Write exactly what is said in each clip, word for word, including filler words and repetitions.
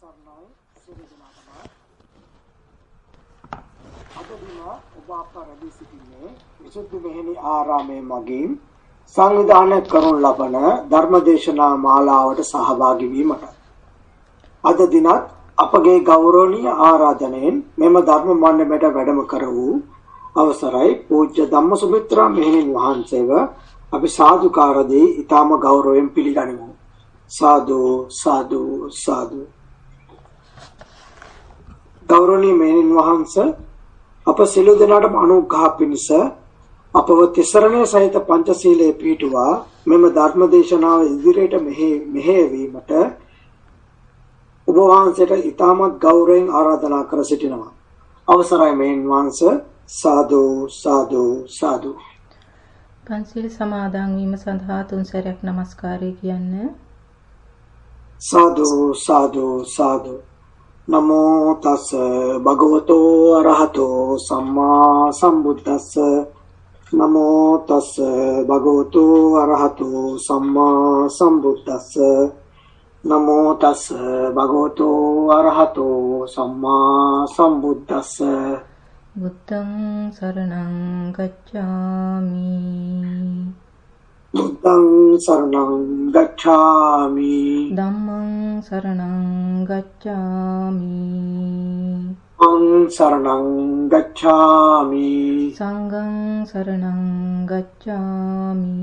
සර්ණයි සියලු දෙනාටම අද දින ඔබ අප රැඳී සිටින්නේ විසුද්ධි මෙහෙණි ආරාමයේ මගින් සංවිධානය කරනු ලබන ධර්මදේශනා මාලාවට සහභාගී වීමට අද දිනත් අපගේ ගෞරවනීය ආරාධනයෙන් මෙම ධර්ම මණ්ඩපයට වැඩම කර වූ අවසරයි පූජ්‍ය ධම්මසුමිත්‍රා මෙහෙණින් වහන්සේව අපි සාදුකාර දී ඊටම ගෞරවයෙන් පිළිගනිමු. साधु साधु साधु गौरवनीय मेहणින් වහන්සේ අප සිළු දෙනාටම අනුග්‍රහ පිණිස අපව තිසරණේ සහිත පංචශීලයේ පිහිටුවා මෙම ධර්ම දේශනාව ඉදිරියට මෙහෙ මෙහෙවීමට ඔබ වහන්සේට ඊටමත් ගෞරවයෙන් ආරාධනා කර සිටිනවා. අවසරයි මෙහණින් වහන්සේ. साधु साधु साधु පන්සිල් සමාදන් වීම සඳහා තුන් සැරයක් নমස්කාරය කියන්නේ. साधु साधु साधु नमो तस् भगवतो अरहतो सम्मा सम्बुद्धस्स नमो तस् भगवतो अरहतो सम्मा सम्बुद्धस्स नमो तस् भगवतो अरहतो सम्मा सम्बुद्धस्स බුද්ධං සරණං ගච්ඡාමි බුද්ධං සරණං ගච්ඡාමි ධම්මං සරණං ගච්ඡාමි සංඝං සරණං ගච්ඡාමි සංඝං සරණං ගච්ඡාමි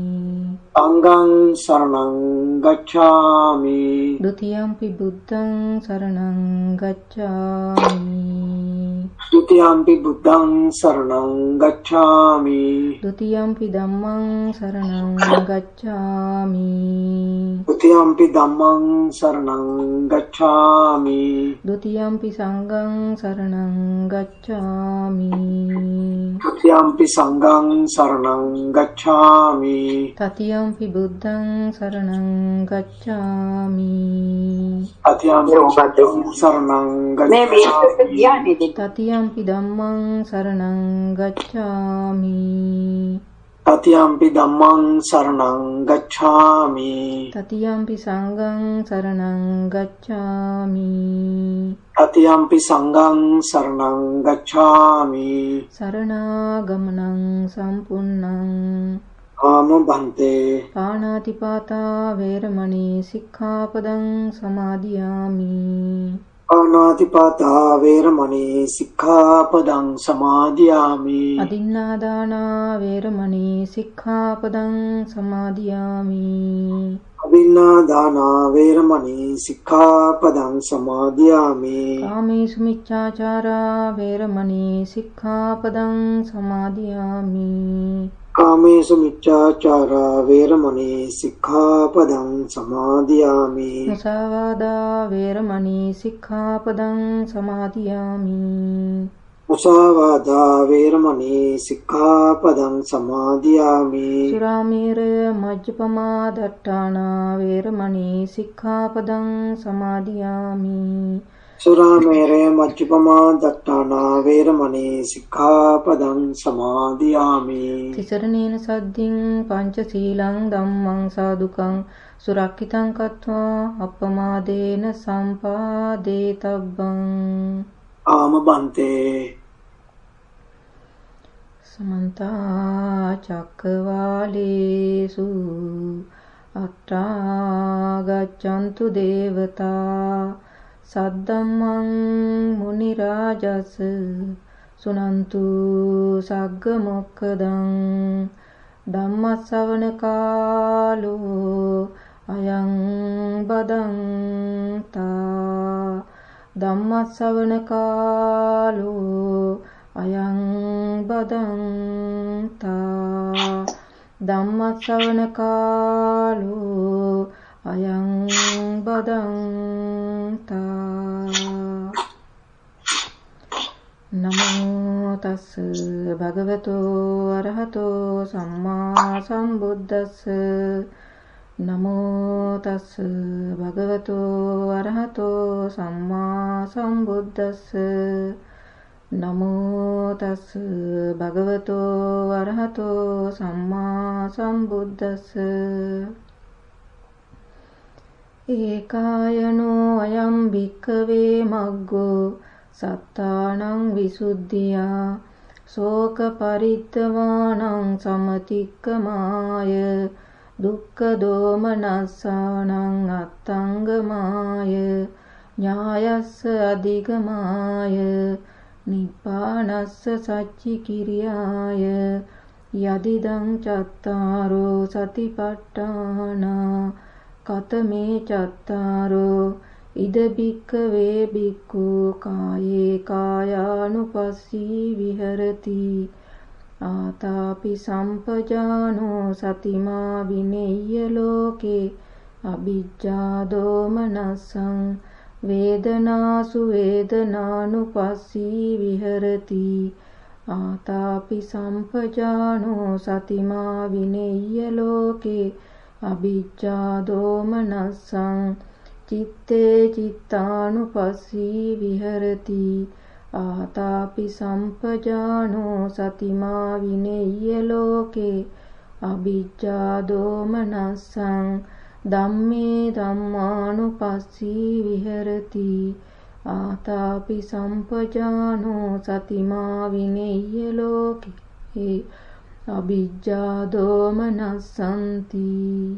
සංඝං සරණං ගච්ඡාමි ဒ ුතියම්පි බුද්ධං සරණං ගච්ඡාමි ဒုတိယံ පි බුද්ධං සරණං ගච්ඡාමි ဒ ුතියම්පි ධම්මං සරණං ගච්ඡාමි ဒုတိယံ පි ධම්මං සරණං ගච්ඡාමි ဒ ුතියම්පි සංඝං සරණං ගච්ඡාමි ဒုတိယံ පි සංඝං සරණං ගච්ඡාමි တတိယම්පි බුද්ධං සරණං ගච්ඡාමි တတိယံ පි බුද්ධං සරණං ගච්ඡාමි තතියම්පි ධම්මං සරණං ගච්ඡාමි တတိယံ පි ධම්මං සරණං ගච්ඡාමි တတိယම්පි සංඝං සරණං ගච්ඡාමි တတိယံ පි සංඝං සරණං ගච්ඡාමි සරණාගමනං සම්පුන්නං ආම බන්තේ පාණාතිපාතා වේරමණී සික්ඛාපදං සමාදියාමි පාණාතිපාතා වේරමණී සික්ඛාපදං සමාදියාමි අදින්නාදානා වේරමණී සික්ඛාපදං සමාදියාමි අදින්නාදානා වේරමණී සික්ඛාපදං සමාදියාමි කාමේසු මිච්ඡාචාරා වේරමණී සික්ඛාපදං සමාදියාමි කාමේසු මිච්ඡාචාරා වේරමණී සික්ඛාපදං සමාදියාමි මුසාවාදා වේරමණී සික්ඛාපදං සමාදියාමි මුසාවාදා වේරමණී සික්ඛාපදං සමාදියාමි සුරාමේරය මජ්ජපමා දට්ඨානා වේරමණී සික්ඛාපදං සමාදියාමි සුරාමේරය මජ්ජපමා දට්ඨානා වේරමණී සික්ඛාපදං සමාදියාමි තිසරණේන සද්ධින් පංචශීලං ධම්මං සාදුකං සුරක්ඛිතං කତ୍වා අප්පමාදේන සම්පාදේතබ්බං ආම බන්තේ සමන්ත චක්කවාලේසු අත්‍රා ගච්ඡන්තු දේවතා සද්දම්මං මුනි රාජස් සුනන්තු සග්ග මොක්ඛදං ධම්මස්සවන කාලෝ අයං බදන්තා ධම්මස්සවන කාලෝ අයං බදන්තා ධම්මස්සවන කාලෝ අයං බදන්තා නමෝ තස් භගවතෝ අරහතෝ සම්මා සම්බුද්දස්ස නමෝ තස් භගවතෝ අරහතෝ සම්මා සම්බුද්දස්ස නමෝ තස් භගවතෝ අරහතෝ සම්මා සම්බුද්දස්ස ඒකායනෝ අයම් භික්ඛවේ මග්ගෝ සත්තානං විසුද්ධියා ශෝක පරිත්තවානං සමතික්කමාය දුක්ඛ දෝමනස්සානං අත්තංගමාය ඥායස්ස අධිගමාය නිපානස්ස සච්චි කිරියාය යදිදං චත්තාරෝ සතිපට්ඨානා කතමේ චත්තාරෝ ඉද භික්ඛවේ භික්ඛු කායේ කායානුපස්සී විහෙරති ආතාපි සම්පජානෝ සතිමා විනෙය්‍ය ලෝකේ අ비ජ්ජා දෝමනස්සං වේදනාසු වේදනානුපස්සී විහෙරති ආතාපි සම්පජානෝ සතිමා විනෙය්‍ය ලෝකේ අ비ජ්ජා දෝමනස්සං චිත්තේ චිත්තානුපස්සී විහෙරති ආතාපි සම්පජානෝ සතිමා විනෙය්‍ය ලෝකේ අ비ජ්ජා දෝමනස්සං ධම්මේ ධම්මානුපස්සී විහෙරති ආතාපි සම්පජානෝ සතිමා විනෙය්‍ය ලෝකේ අ비ජ්ජා දෝමනස්සන්ති.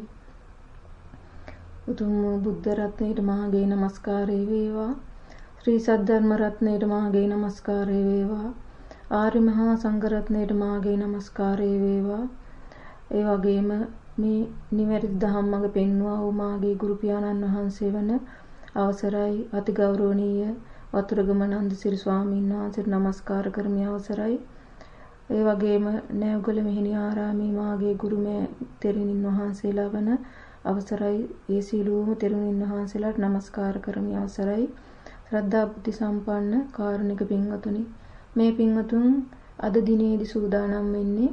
උතුම් බුද්ධ රත්නයට මාගේ නමස්කාරය වේවා. ශ්‍රී සද්ධර්ම රත්නයට මාගේ නමස්කාරය වේවා. ආර්ය මහා සංඝ රත්නයට මාගේ නමස්කාරය වේවා. ඒ වගේම මේ නිවැරදි ධම්ම මඟ පෙන්වුවා වූ මාගේ ගුරු පියාණන් වහන්සේ වන අවසරයි අතිගෞරවනීය වතුරුගම නන්දසිරි ස්වාමීන් වහන්සේට නමස්කාර කරමි. අවසරයි. ඒ වගේම නෑගොල මෙහෙණි ආරාමේ මාගේ ගුරුමෑ තෙරණින් වහන්සේලා වන අවසරයි ඒ සීලූම තෙරණින් වහන්සේලාට නමස්කාර කරමි. අවසරයි. ශ්‍රද්ධා බුද්ධ සම්පන්න කාරුණික පින්වතුනි, මේ පින්වතුන් අද දිනේදී සූදානම් වෙන්නේ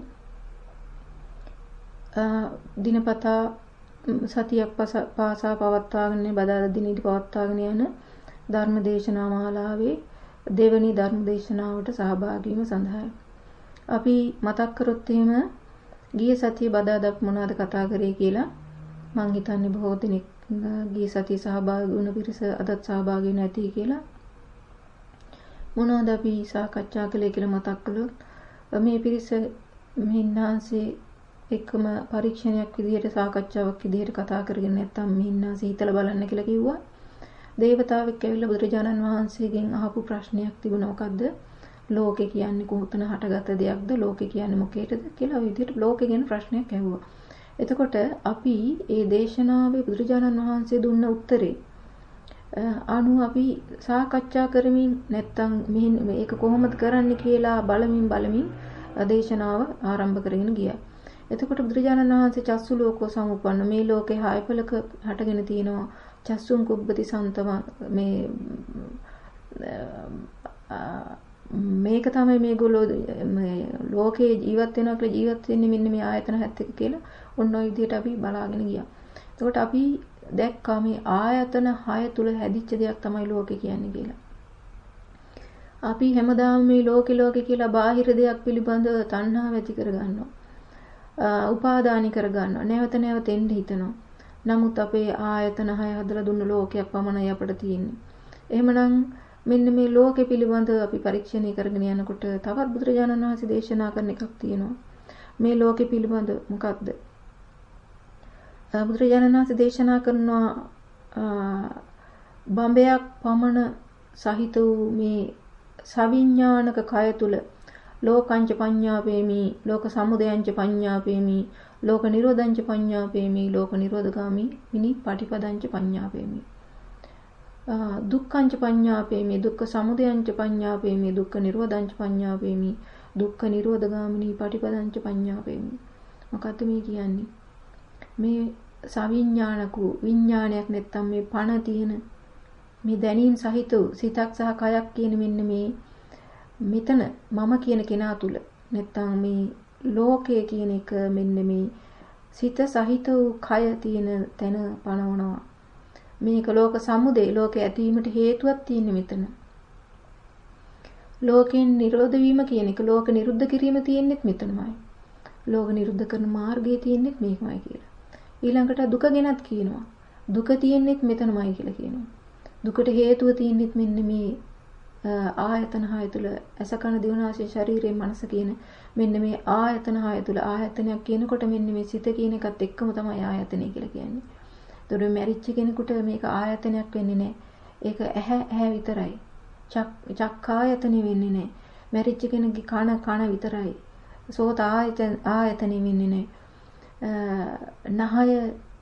දිනපතා සතියක් පාසා පවත්වාගෙන බදාදා දිනේදී පවත්වාගෙන යන ධර්ම දේශනා මාලාවේ දෙවැනි ධර්ම දේශනාවට සහභාගී වීම සඳහායි. අපි මතක් කරොත් එහෙම ගිය සතියේ බදාදා මොනවද කතා කරේ කියලා මං හිතන්නේ බොහෝ දෙනෙක් ගිය සතියේ සහභාගී වුණ පිරිස අදත් සහභාගී නැති කියලා. මොනවද අපි සාකච්ඡා කළේ කියලා මතක් කළොත් මේ පිරිස මිහින්නාන්සේ එක්කම පරීක්ෂණයක් විදිහට සාකච්ඡාවක් විදිහට කතා කරගෙන නැත්තම් මිහින්නාන්සේ හිතලා බලන්න කියලා කිව්වා. දේවතාවෙක් ඇවිල්ලා බුදුරජාණන් වහන්සේගෙන් අහපු ප්‍රශ්නයක් තිබුණා. මොකද්ද? ලෝකේ කියන්නේ කොහොතන හටගත්ත දෙයක්ද? ලෝකේ කියන්නේ මොකේද කියලා ওই විදිහට ලෝකේ ගැන ප්‍රශ්නයක් ඇහුවා. එතකොට අපි මේ දේශනාවේ බුදුරජාණන් වහන්සේ දුන්න උත්තරේ අනුව අපි සාකච්ඡා කරමින් නැත්තම් මේක කොහොමද කරන්න කියලා බලමින් බලමින් දේශනාව ආරම්භ කරගෙන ගියා. එතකොට බුදුරජාණන් වහන්සේ චස්සු ලෝකෝ සමුප්පන්න මේ ලෝකේ හයපලක හටගෙන තියෙනවා. චස්සුන් කුබ්බති සන්තම මේ මේක තමයි මේගොල්ලෝ මේ ලෝකේ ජීවත් වෙනවා කියලා ජීවත් වෙන්නේ මෙන්න මේ ආයතන හත් එක කියලා ඔන්න ඔය විදිහට අපි බලාගෙන ගියා. එතකොට අපි දැක්කා මේ ආයතන හය තුල හැදිච්ච දෙයක් තමයි ලෝකේ කියන්නේ කියලා. අපි හැමදාම මේ ලෝකේ ලෝකේ කියලා බාහිර දෙයක් පිළිබඳව තණ්හාව ඇති කරගන්නවා. උපාදානි කරගන්නවා. නැවත නැවත එන්න හිතනවා. නමුත් අපේ ආයතන හය හදලා දුන්න ලෝකයක් පමණයි අපිට තියෙන්නේ. එහෙමනම් මෙන්න මේ ලෝකෙ පිළිබඳව අපි පරීක්ෂණය කරගෙන යනකොට තවත් බුදුරජාණන් වහන්සේ දේශනා කරන එකක් තියෙනවා. මේ ලෝකෙ පිළිබඳ මොකක්ද? බුදුරජාණන් වහන්සේ දේශනා කරනවා බඹයක් පමණ සහිත වූ මේ සවිඥානික කය තුල ලෝකංච පඤ්ඤාපේමි, ලෝක සමුදයංච පඤ්ඤාපේමි, ලෝක නිරෝධංච පඤ්ඤාපේමි, ලෝක නිරෝධගාමි විනි පටිපදංච පඤ්ඤාපේමි. දුක්ඛංච පඤ්ඤාපේමි, දුක්ඛ සමුදයංච පඤ්ඤාපේමි, දුක්ඛ නිරෝධංච පඤ්ඤාපේමි, දුක්ඛ නිරෝධගාමිනී පටිපදංච පඤ්ඤාපේමි. මොකද්ද මේ කියන්නේ? මේ සවිඥානික විඥානයක් නැත්තම් මේ පණ තියෙන මේ දැනීම් සහිත සිතක් සහ කයක් කියන මෙන්න මේ මෙතන මම කියන කෙනා තුල නැත්තම් මේ ලෝකය කියන එක මෙන්න මේ සිත සහිත වූ කය තියෙන තැන පණවනවා. මේක ලෝක සමුදය, ලෝක ඇතිවීමට හේතුවක් තියෙන්නේ මෙතන. ලෝකෙන් නිරෝධ වීම කියන එක, ලෝක නිරුද්ධ කිරීම තියෙන්නේත් මෙතනමයි. ලෝක නිරුද්ධ කරන මාර්ගය තියෙන්නේත් මේකමයි කියලා. ඊළඟට දුක ගැනත් කියනවා. දුක තියෙන්නේත් මෙතනමයි කියලා කියනවා. දුකට හේතුව තියෙන්නේත් මෙන්න මේ ආයතන හය තුල ඇස කන දිව නාසය ශරීරය මනස කියන මෙන්න මේ ආයතන හය තුල ආයතනයක් කියනකොට මෙන්න මේ සිත කියන එකත් එක්කම තමයි ආයතනය කියලා කියන්නේ. ඒතකොට මැරිච්ච කෙනෙකුට මේක ආයතනයක් වෙන්නේ නැහැ. ඒක ඇහැ ඇහැ විතරයි. චක්කායතනෙ වෙන්නේ නැහැ. මැරිච්ච කෙනෙක්ගේ කන කන විතරයි. සෝත ආයතන ආයතනෙ වෙන්නේ නැහැ. නහය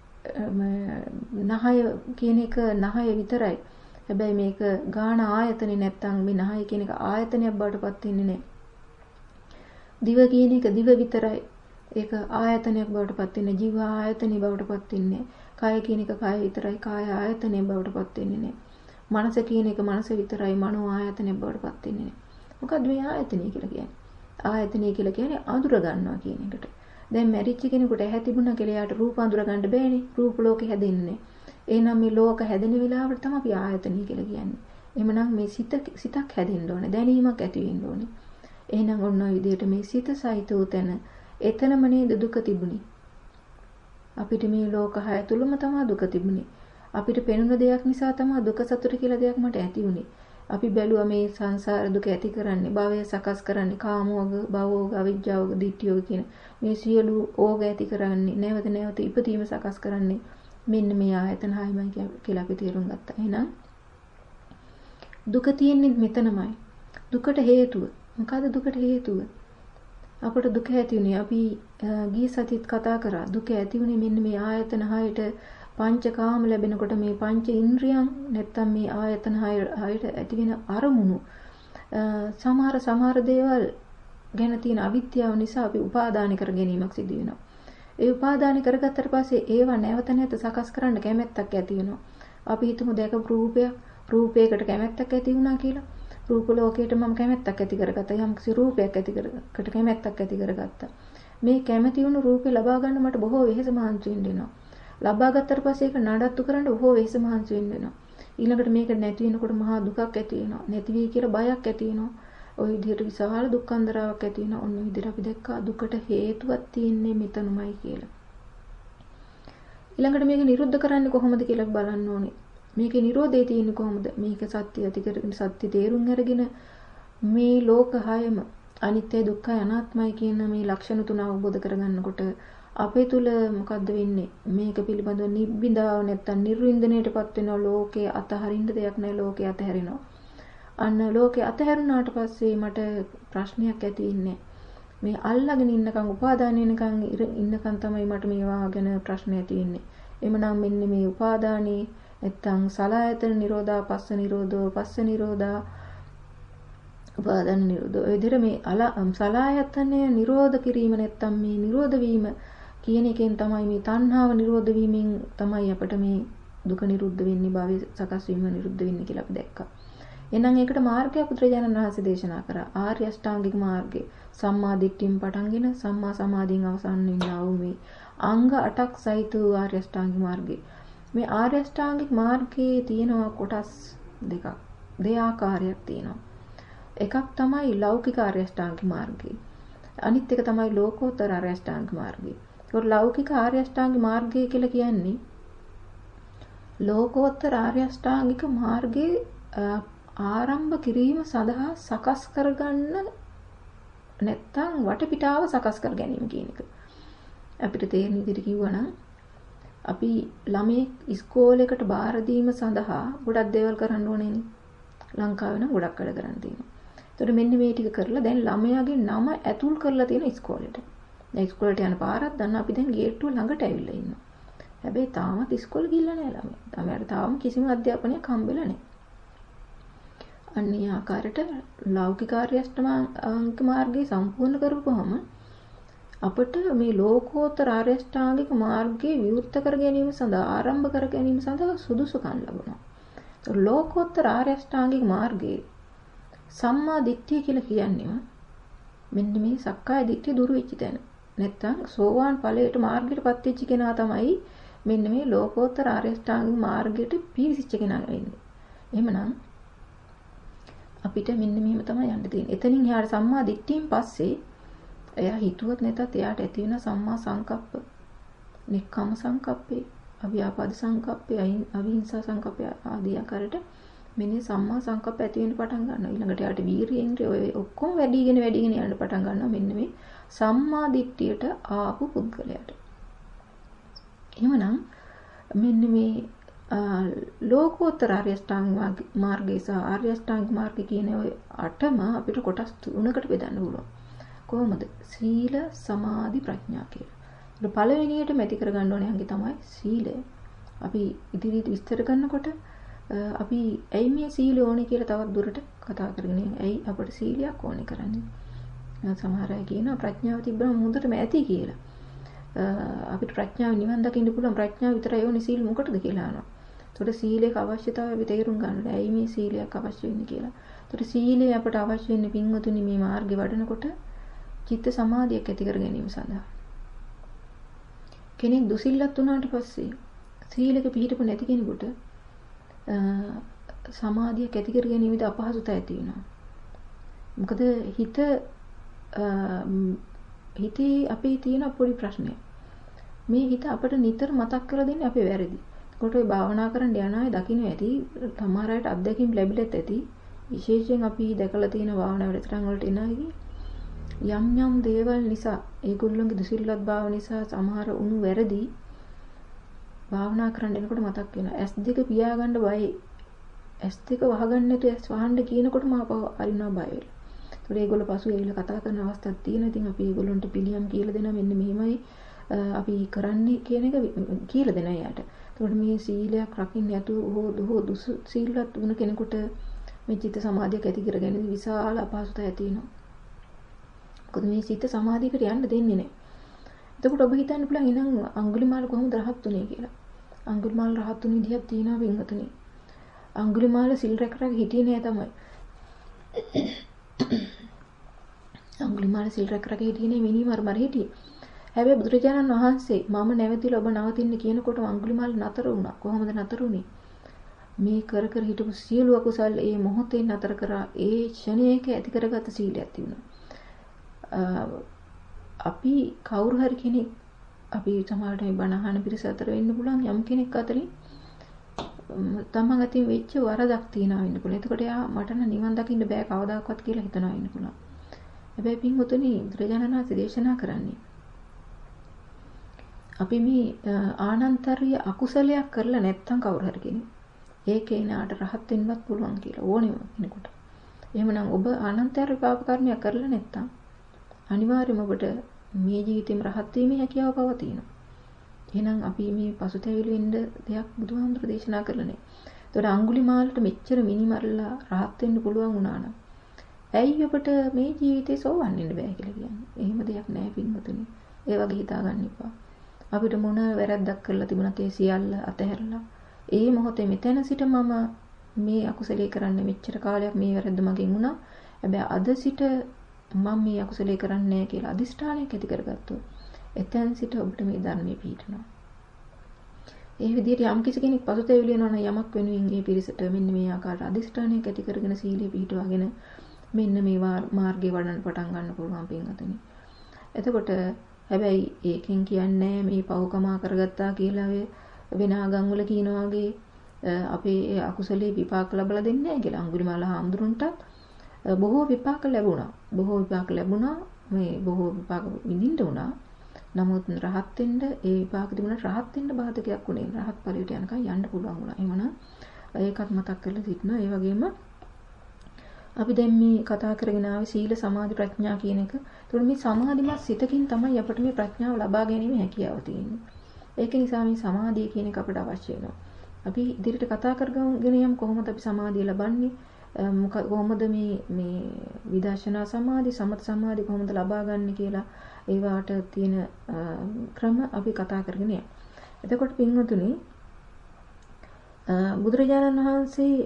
නහය කියන එක නහය විතරයි. හැබැයි මේක ගාන ආයතනෙ නැත්තම් මේ නහය කියන එක ආයතනයක් බවට පත් වෙන්නේ නැහැ. දිව කියන එක දිව විතරයි. ඒක ආයතනයක් බවට පත් වෙන්නේ. ජීව ආයතනෙ බවට පත් වෙන්නේ. කාය කියන එක කාය විතරයි. කාය ආයතනය බවට පත් වෙන්නේ නැහැ. මනස කියන එක මනස විතරයි. මනෝ ආයතනයක් බවට පත් වෙන්නේ නැහැ. මොකද්ද මේ ආයතනය කියලා කියන්නේ? ආයතනය කියලා කියන්නේ අඳුර ගන්නවා කියන එකට. දැන් මැරිච්ච කෙනෙකුට ඇහැ තිබුණා කියලා යාට රූප අඳුර ගන්න බෑනේ. රූප ලෝකෙ හැදෙන්නේ. එහෙනම් මේ ලෝක හැදෙන වෙලාවට තමයි අපි ආයතනය කියලා කියන්නේ. එහෙමනම් මේ සිත සිතක් හැදෙන්න ඕනේ. දැනීමක් ඇති වෙන්න ඕනේ. එහෙනම් ඔන්න ඔය විදිහට මේ සිත සහිත වූ තැන එතනම නේද දුක තිබුණේ. අපිට මේ ලෝක හය තුලම තමයි දුක තිබුණේ. අපිට පෙනුන දෙයක් නිසා තමයි දුක සතුට කියලා දෙයක් මට ඇති වුණේ. අපි බැලුවා මේ සංසාර දුක ඇති කරන්නේ භවය සකස් කරන්නේ කාමෝග, භවෝග, අවිජ්ජාෝග, ditthියෝග කියන මේ සියලු ඕග ඇති කරන්නේ නැවත නැවත ඉපදීම සකස් කරන්නේ මෙන්න මේ ආයතන හයමයි කියලා අපි තේරුම් ගත්තා. එහෙනම් දුක තියෙන්නේ මෙතනමයි. දුකට හේතුව මොකද්ද? දුකට හේතුව අපට දුක ඇති වුණේ අපි ගිය සතියේත් කතා කරා. දුක ඇති වුණේ මෙන්න මේ ආයතන හයට පංචකාම ලැබෙනකොට මේ පංච ඉන්ද්‍රියන් නැත්තම් මේ ආයතන හයට ඇති වෙන අරමුණු සමහර සමහර දේවල් ගැන තියෙන අවිද්‍යාව නිසා අපි උපාදාන කර ගැනීමක් සිදු වෙනවා. ඒ උපාදාන කරගත්තට පස්සේ ඒවා නැවත නැවත සකස් කරන්න කැමැත්තක් ඇති වෙනවා. අපි හිතමු දැකපු රූපයක් රූපයකට කැමැත්තක් ඇති වුණා කියලා. රූප ලෝකයට මම කැමැත්තක් ඇති කරගත්තා. යම් කිසි රූපයක් ඇති කරකට කැමැත්තක් ඇති කරගත්තා. මේ කැමැති වුණු රූපේ ලබා ගන්න මට බොහෝ වෙහෙස මහන්සි වෙන්න වෙනවා. ලබා ගත්තට පස්සේ ඒක නඩත්තු කරන්න බොහෝ වෙහෙස මහන්සි වෙන්න වෙනවා. ඊළඟට මේක නැති වෙනකොට මහා දුකක් ඇති වෙනවා. නැති වෙයි කියලා බයක් ඇති වෙනවා. ওই විදිහට විශාල දුක් අන්දරාවක් ඇති වෙනවා. ඔන්න විදිහට අපි දැක්කා දුකට හේතුවක් තියෙන්නේ මෙතනමයි කියලා. ඊළඟට මේක නිරුද්ධ කරන්නේ කොහොමද කියලා බලන්න ඕනේ. මේකේ නිරෝධය තියෙන්නේ කොහොමද? මේක සත්‍ය ඇති කරගෙන සත්‍ය තේරුම් අරගෙන මේ ලෝක හයම අනිත්‍ය දුක්ඛ අනාත්මයි කියන මේ ලක්ෂණ තුන අවබෝධ කරගන්නකොට අපේ තුල මොකද්ද වෙන්නේ? මේක පිළිබඳව නිබ්බිදාව නැත්තම් නිර්වින්දනයටපත් වෙනවා. ලෝකේ අතහරින්න දෙයක් නැහැ. ලෝකේ අතහැරෙනවා. අන්න ලෝකේ අතහැරුණාට පස්සේ මට ප්‍රශ්නයක් ඇති වෙන්නේ මේ අල්ලගෙන ඉන්නකම් උපාදාන වෙනකම් ඉන්නකම් තමයි මට මේවා ගැන ප්‍රශ්න ඇති වෙන්නේ. එමනම් මෙන්න මේ උපාදානේ නැත්තම් සලආයතන නිරෝධා පස්ස නිරෝධෝ පස්ස නිරෝධා උපාදාන නිරෝධෝ. ඒ විදිහට මේ අල සලආයතනය නිරෝධ කිරීම නැත්තම් මේ නිරෝධ වීම කියන එකෙන් තමයි මේ තණ්හාව නිරෝධ වීමෙන් තමයි අපිට මේ දුක නිරුද්ධ වෙන්නේ, භවය සකස් වීම නිරුද්ධ වෙන්නේ කියලා අපි දැක්කා. එහෙනම් ඒකට මාර්ගය පුත්‍රජානන් වහන්සේ දේශනා කරා. ආර්ය අෂ්ටාංගික මාර්ගය. සම්මා දිට්ඨියෙන් පටන්ගෙන සම්මා සමාධියෙන් අවසන් වෙනා වූ මේ අංග අටක් සහිත වූ ආර්ය අෂ්ටාංගික මාර්ගය. මේ ආර්ය අෂ්ටාංගික මාර්ගයේ තියෙනවා කොටස් දෙකක්. දෙආකාරයක් තියෙනවා. එකක් තමයි ලෞකික ආර්ය අෂ්ටාංගික මාර්ගය. අනිත් එක තමයි ලෝකෝත්තර ආර්ය අෂ්ටාංගික මාර්ගය. ඒක ලෞකික ආර්ය අෂ්ටාංගික මාර්ගය කියලා කියන්නේ ලෝකෝත්තර ආර්ය අෂ්ටාංගික මාර්ගයේ ආරම්භ කිරීම සඳහා සකස් කරගන්න නැත්තම් වටපිටාව සකස් කර ගැනීම කියන එක. අපිට තේරෙන විදිහට කිව්වනම් අපි ළමයි ඉස්කෝලේකට බාර දීම සඳහා ගොඩක් දේවල් කරන්න ඕනේනේ. ලංකාවේ නම් ගොඩක් වැඩ කරන්න තියෙනවා. ඒතකොට මෙන්න මේ ටික කරලා දැන් ළමයාගේ නම ඇතුල් කරලා තියෙන ඉස්කෝලේට. දැන් ඉස්කෝලේට යන පාරක් දන්න අපි දැන් ගේට්ටුව ළඟට ඇවිල්ලා ඉන්නවා. හැබැයි තාමත් ඉස්කෝලේ ගිහිල්ලා නැහැ ළමයා. ළමයාට තාම කිසිම අධ්‍යාපනයක් හම්බෙලා නැහැ. අන්නේ ආකාරයට ලෞකික ආර්ය අෂ්ටාංගික මාර්ගය සම්පූර්ණ කරපුවම අපිට මේ ලෝකෝත්තර ආර්ය අෂ්ටාංගික මාර්ගයේ විවෘත කර ගැනීම සඳහා ආරම්භ කර ගැනීම සඳහා සුදුසුකම් ලැබෙනවා. ලෝකෝත්තර ආර්ය අෂ්ටාංගික මාර්ගයේ සම්මා දිට්ඨිය කියලා කියන්නේම මෙන්න මේ සක්කාය දිට්ඨිය දුරු වෙච්ච තැන. නැත්තම් සෝවාන් ඵලයට මාර්ගයටපත් වෙච්ච කෙනා තමයි මෙන්න මේ ලෝකෝත්තර ආර්ය අෂ්ටාංගික මාර්ගයට පිවිසිච්ච කෙනා වෙන්නේ. එහෙමනම් අපිට මෙන්න මෙහෙම තමයි යන්න තියෙන්නේ. එතනින් එහාට සම්මා දිට්ඨියෙන් පස්සේ එයා හිතුවත් නැතත් එයාට ඇති වෙන සම්මා සංකප්ප, නික්කම සංකප්පේ, අව්‍යාපාද සංකප්පය, අවිහිංසා සංකප්පය ආදී ආකාරයට මෙන්න සම්මා සංකප්ප ඇති වෙන්න පටන් ගන්නවා. ඊළඟට යාට වීර්ය ඉන්ද්‍රිය ඔය ඔක්කොම වැඩිගෙන වැඩිගෙන යන්න පටන් ගන්නවා. මෙන්න මේ සම්මා දිට්ඨියට ආපු පුද්ගලයාට. එහෙමනම් මෙන්න මේ ලෝකෝත්තර ආර්ය අෂ්ටාංග මාර්ගය සහ ආර්ය අෂ්ටාංග මාර්ගය කියන ඔය අටම අපිට කොටස් තුනකට බෙදන්න පුළුවන්. කොහොමද? සීල, සමාධි, ප්‍රඥා කියලා. ඒක පළවෙනියට මෙති කරගන්න ඕනේ අංගේ තමයි සීලය. අපි ඉදිරියට විස්තර කරනකොට අපි ඇයි මේ සීල ඕනේ කියලා තවත් දුරට කතා කරගෙන යන්නේ. ඇයි අපිට සීලයක් ඕනේ කරන්නේ? සමහර අය කියනවා ප්‍රඥාව තිබ්බම හොඳටම ඇති කියලා. අපිට ප්‍රඥාව නිවන් දකින්න පුළුවන් ප්‍රඥාව විතරයි ඕනේ සීල මොකටද කියලා අහනවා. ඒතකොට සීලයක අවශ්‍යතාවය අපි තේරුම් ගන්න ඕනේ. ඇයි මේ සීලයක් අවශ්‍ය වෙන්නේ කියලා. ඒතකොට සීලය අපට අවශ්‍ය වෙන්නේ පින්වතුනි මේ මාර්ගේ වඩනකොට චිත්ත සමාධියක් ඇති කර ගැනීම සඳහා. කෙනෙක් දුසිල්ලත් වුණාට පස්සේ සීලක පිළිපිට නැති කෙනෙකුට සමාධියක් ඇති කර ගැනීමේදී අපහසුතාවය ඇති වෙනවා. මොකද හිත හිතේ අපේ තියෙන පොඩි ප්‍රශ්නයක්. මේ හිත අපිට නිතර මතක් කරලා දෙන්නේ අපේ වැරදි. ඒකට ඔය භාවනා කරන්න යන අය දකින්න ඇති, සමහර අයට අත්දැකීම් ලැබිලත් ඇති. විශේෂයෙන් අපි දැකලා තියෙන භාවනා වැඩසටහන් වලට එන අයගේ යම් යම් දේවල් නිසා, ඒගොල්ලෝගේ දුසිල්ලත් භාව නිසා සමහර උණු වැරදි භාවනා කරන්න එනකොට මතක් වෙනවා. ඇස් දෙක පියාගන්න බයයි. ඇස් දෙක වහගන්න නැතුව ඇස් වහන්න කියනකොටම ආපහු අරිනවා බය වෙලා. ඒතකොට ඒගොල්ලෝ පසු ඇවිල්ලා කතා කරන අවස්ථාවක් තියෙනවා. ඉතින් අපි ඒගොල්ලන්ට පිළියම් කියලා දෙනවා මෙන්න මෙහෙමයි අපි කරන්නේ කියන එක කියලා දෙනවා යාට. ඒතකොට මේ සීලයක් රකින්න නැතුව හෝ හෝ දුසු සීලවත් වුණ කෙනෙකුට මේ චිත්ත සමාධියක් ඇති කරගෙන විශාල අපහසුතාවයක් ඇති වෙනවා. මොකද මේ චිත්ත සමාධියකට යන්න දෙන්නේ නැහැ. එතකොට ඔබ හිතන්න පුළුවන් එහෙනම් අඟුලිමාල කොහොමද රහත් උනේ කියලා. අඟුලිමාල රහත් උනේ විදිහක් තියෙනවා වින්වතුනි. අඟුලිමාල සිල් රැක රැක හිටියේ නෑ තමයි. අඟුලිමාල සිල් රැක රැක හිටියේ නේ මිනි මර මර හිටියේ. හැබැයි බුදුරජාණන් වහන්සේ මම නැවතිලා ඔබ නවතින්න කියනකොට අඟුලිමාල නතර වුණා. කොහොමද නතර වුනේ? මේ කර කර හිටපු සියලු අකුසල් ඒ මොහොතේ නතර කරා. ඒ ක්ෂණයක ඇති කරගත් සීලයක් තිබුණා. අපි කවුරු හරි කෙනෙක් අපි සමහරට මේ බණ අහන පිරිස අතර වෙන්න පුළුවන් යම් කෙනෙක් අතරින් තමන් අතින් වෙච්ච වරදක් තියනවා වෙන්න පුළුවන්. එතකොට යා මට නම් නිවන් දකින්න බෑ කවදාකවත් කියලා හිතනවා වෙන්න පුළුවන්. හැබැයි පින්වතුනි බුදුරජාණන් වහන්සේ දේශනා කරන්නේ අපි මේ ආනන්තරීය අකුසලයක් කරලා නැත්තම් කවුරු හරි කෙනෙක් ඒකේ නාට රහත් වෙන්නවත් පුළුවන් කියලා ඕනෙම කෙනෙකුට. එහෙමනම් ඔබ ආනන්තරීය පාප කර්මයක් කරලා නැත්තම් අනිවාර්යයෙන්ම ඔබට මේ ජීවිතේම රහත් වීමේ හැකියාව පවතිනවා. එහෙනම් අපි මේ පසුතැවිලි වෙන්න දෙයක් බුදුහාමුදුරු දේශනා කරලා නැහැ. ඒතකොට අඟුලිමාලට මෙච්චර මිනිමරලා රහත් වෙන්න පුළුවන් වුණා නම් ඇයි ඔබට මේ ජීවිතේ සෝවන් වෙන්න බෑ කියලා කියන්නේ? එහෙම දෙයක් නැහැ පින්වතුනි. ඒ වගේ හිතාගන්න එපා. අපිට මොන වැරද්දක් කරලා තිබුණත් ඒ සියල්ල අතහැරලා ඒ මොහොතේ මෙතන සිට මම මේ අකුසලයේ කරන්න මෙච්චර කාලයක් මේ වැරද්ද මගෙන් වුණා. හැබැයි අද සිට මම මේ අකුසලයේ කරන්නේ නැහැ කියලා අදිෂ්ඨානයක් ඇති කරගත්තොත් එතෙන් සිට ඔබට මේ ධර්මයේ පිහිටනවා. ඒ විදිහට යම් කිසි කෙනෙක් පසුතැවිලි වෙනවා නම් යමක් වෙනුවෙන් ඒ පිරිසට මෙන්න මේ ආකාරයට අදිෂ්ඨානයක් ඇති කරගෙන සීලය පිහිටවාගෙන මෙන්න මේ මාර්ගය වඩන්න පටන් ගන්න පුළුවන් පින්වතුනි. එතකොට හැබැයි ඒකෙන් කියන්නේ මේ පව්කමා කරගත්තා කියලා වෙන ආගම් වල කියනවා වගේ අපේ අකුසලේ විපාක ලැබලා දෙන්නේ නැහැ කියලා. අඟුලිමාල හාමුදුරන්ටත් බොහෝ විපාක ලැබුණා. බොහෝ විපාක ලැබුණා. මේ බොහෝ විපාක විඳින්න උනා. නමුත් රහත් වෙන්න ඒ විපාක තිබුණා රහත් වෙන්න බාධකයක් උනේ. රහත් ඵලයට යනකම් යන්න පුළුවන් වුණා. එහෙමනම් ඒකත් මතක් කරලා සිටිනවා. ඒ වගේම අපි දැන් මේ කතා කරගෙන ආවේ සීල සමාධි ප්‍රඥා කියන එක. ඒතකොට මේ සමාධිමත් සිතකින් තමයි අපිට මේ ප්‍රඥාව ලබා ගැනීම හැකියාව තියෙන්නේ. ඒක නිසා මේ සමාධිය කියන එක අපිට අවශ්‍ය වෙනවා. අපි ඉදිරියට කතා කරගෙන යමු කොහොමද අපි සමාධිය ලබන්නේ? කොහොමද මේ මේ විදර්ශනා සමාධි සමත සමාධි කොහොමද ලබා ගන්න කියලා ඒවට තියෙන ක්‍රම අපි කතා කරගෙන යමු. එතකොට පින්වතුනි බුදුරජාණන් වහන්සේ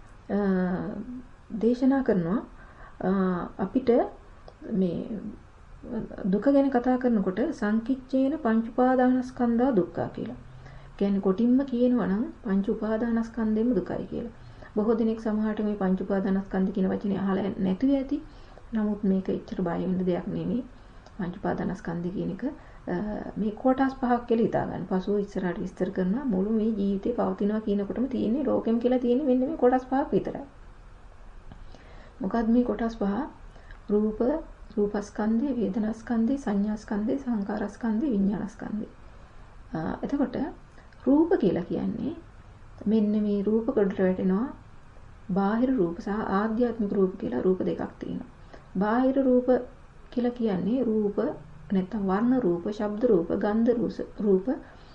දේශනා කරනවා අපිට මේ දුක ගැන කතා කරනකොට සංකිච්ඡේන පංච උපාදානස්කන්ධා දුක්ඛ කියලා. කියන්නේ කොටින්ම කියනවා නම් පංච උපාදානස්කන්ධෙම දුකයි කියලා. බොහෝ දිනෙක සමහරට මේ පංච උපාදානස්කන්ධ කියන වචනේ අහලා නැතුව ඇති. නමුත් මේක එච්චර බය වෙන්න දෙයක් නෙමෙයි. පංච උපාදානස්කන්ධ කියන එක මේ කොටස් පහක් කියලා හිතා ගන්න. පසුව ඉස්සරහට විස්තර කරනවා මුළු මේ ජීවිතේ පවතිනවා කියනකොටම තියෙන්නේ ලෝකෙම කියලා තියෙන්නේ මෙන්න මේ කොටස් පහක් විතරයි. මොකද්ද මේ කොටස් පහ? රූප, රූපස්කන්ධය, වේදනාස්කන්ධය, සංඥාස්කන්ධය, සංකාරස්කන්ධය, විඥානස්කන්ධය. එතකොට රූප කියලා කියන්නේ මෙන්න මේ රූප කොටට වැටෙනවා. බාහිර රූප සහ ආධ්‍යාත්මික රූප කියලා රූප දෙකක් තියෙනවා. බාහිර රූප කියලා කියන්නේ රූප නැත්නම් වර්ණ රූප, ශබ්ද රූප, ගන්ධ රූප,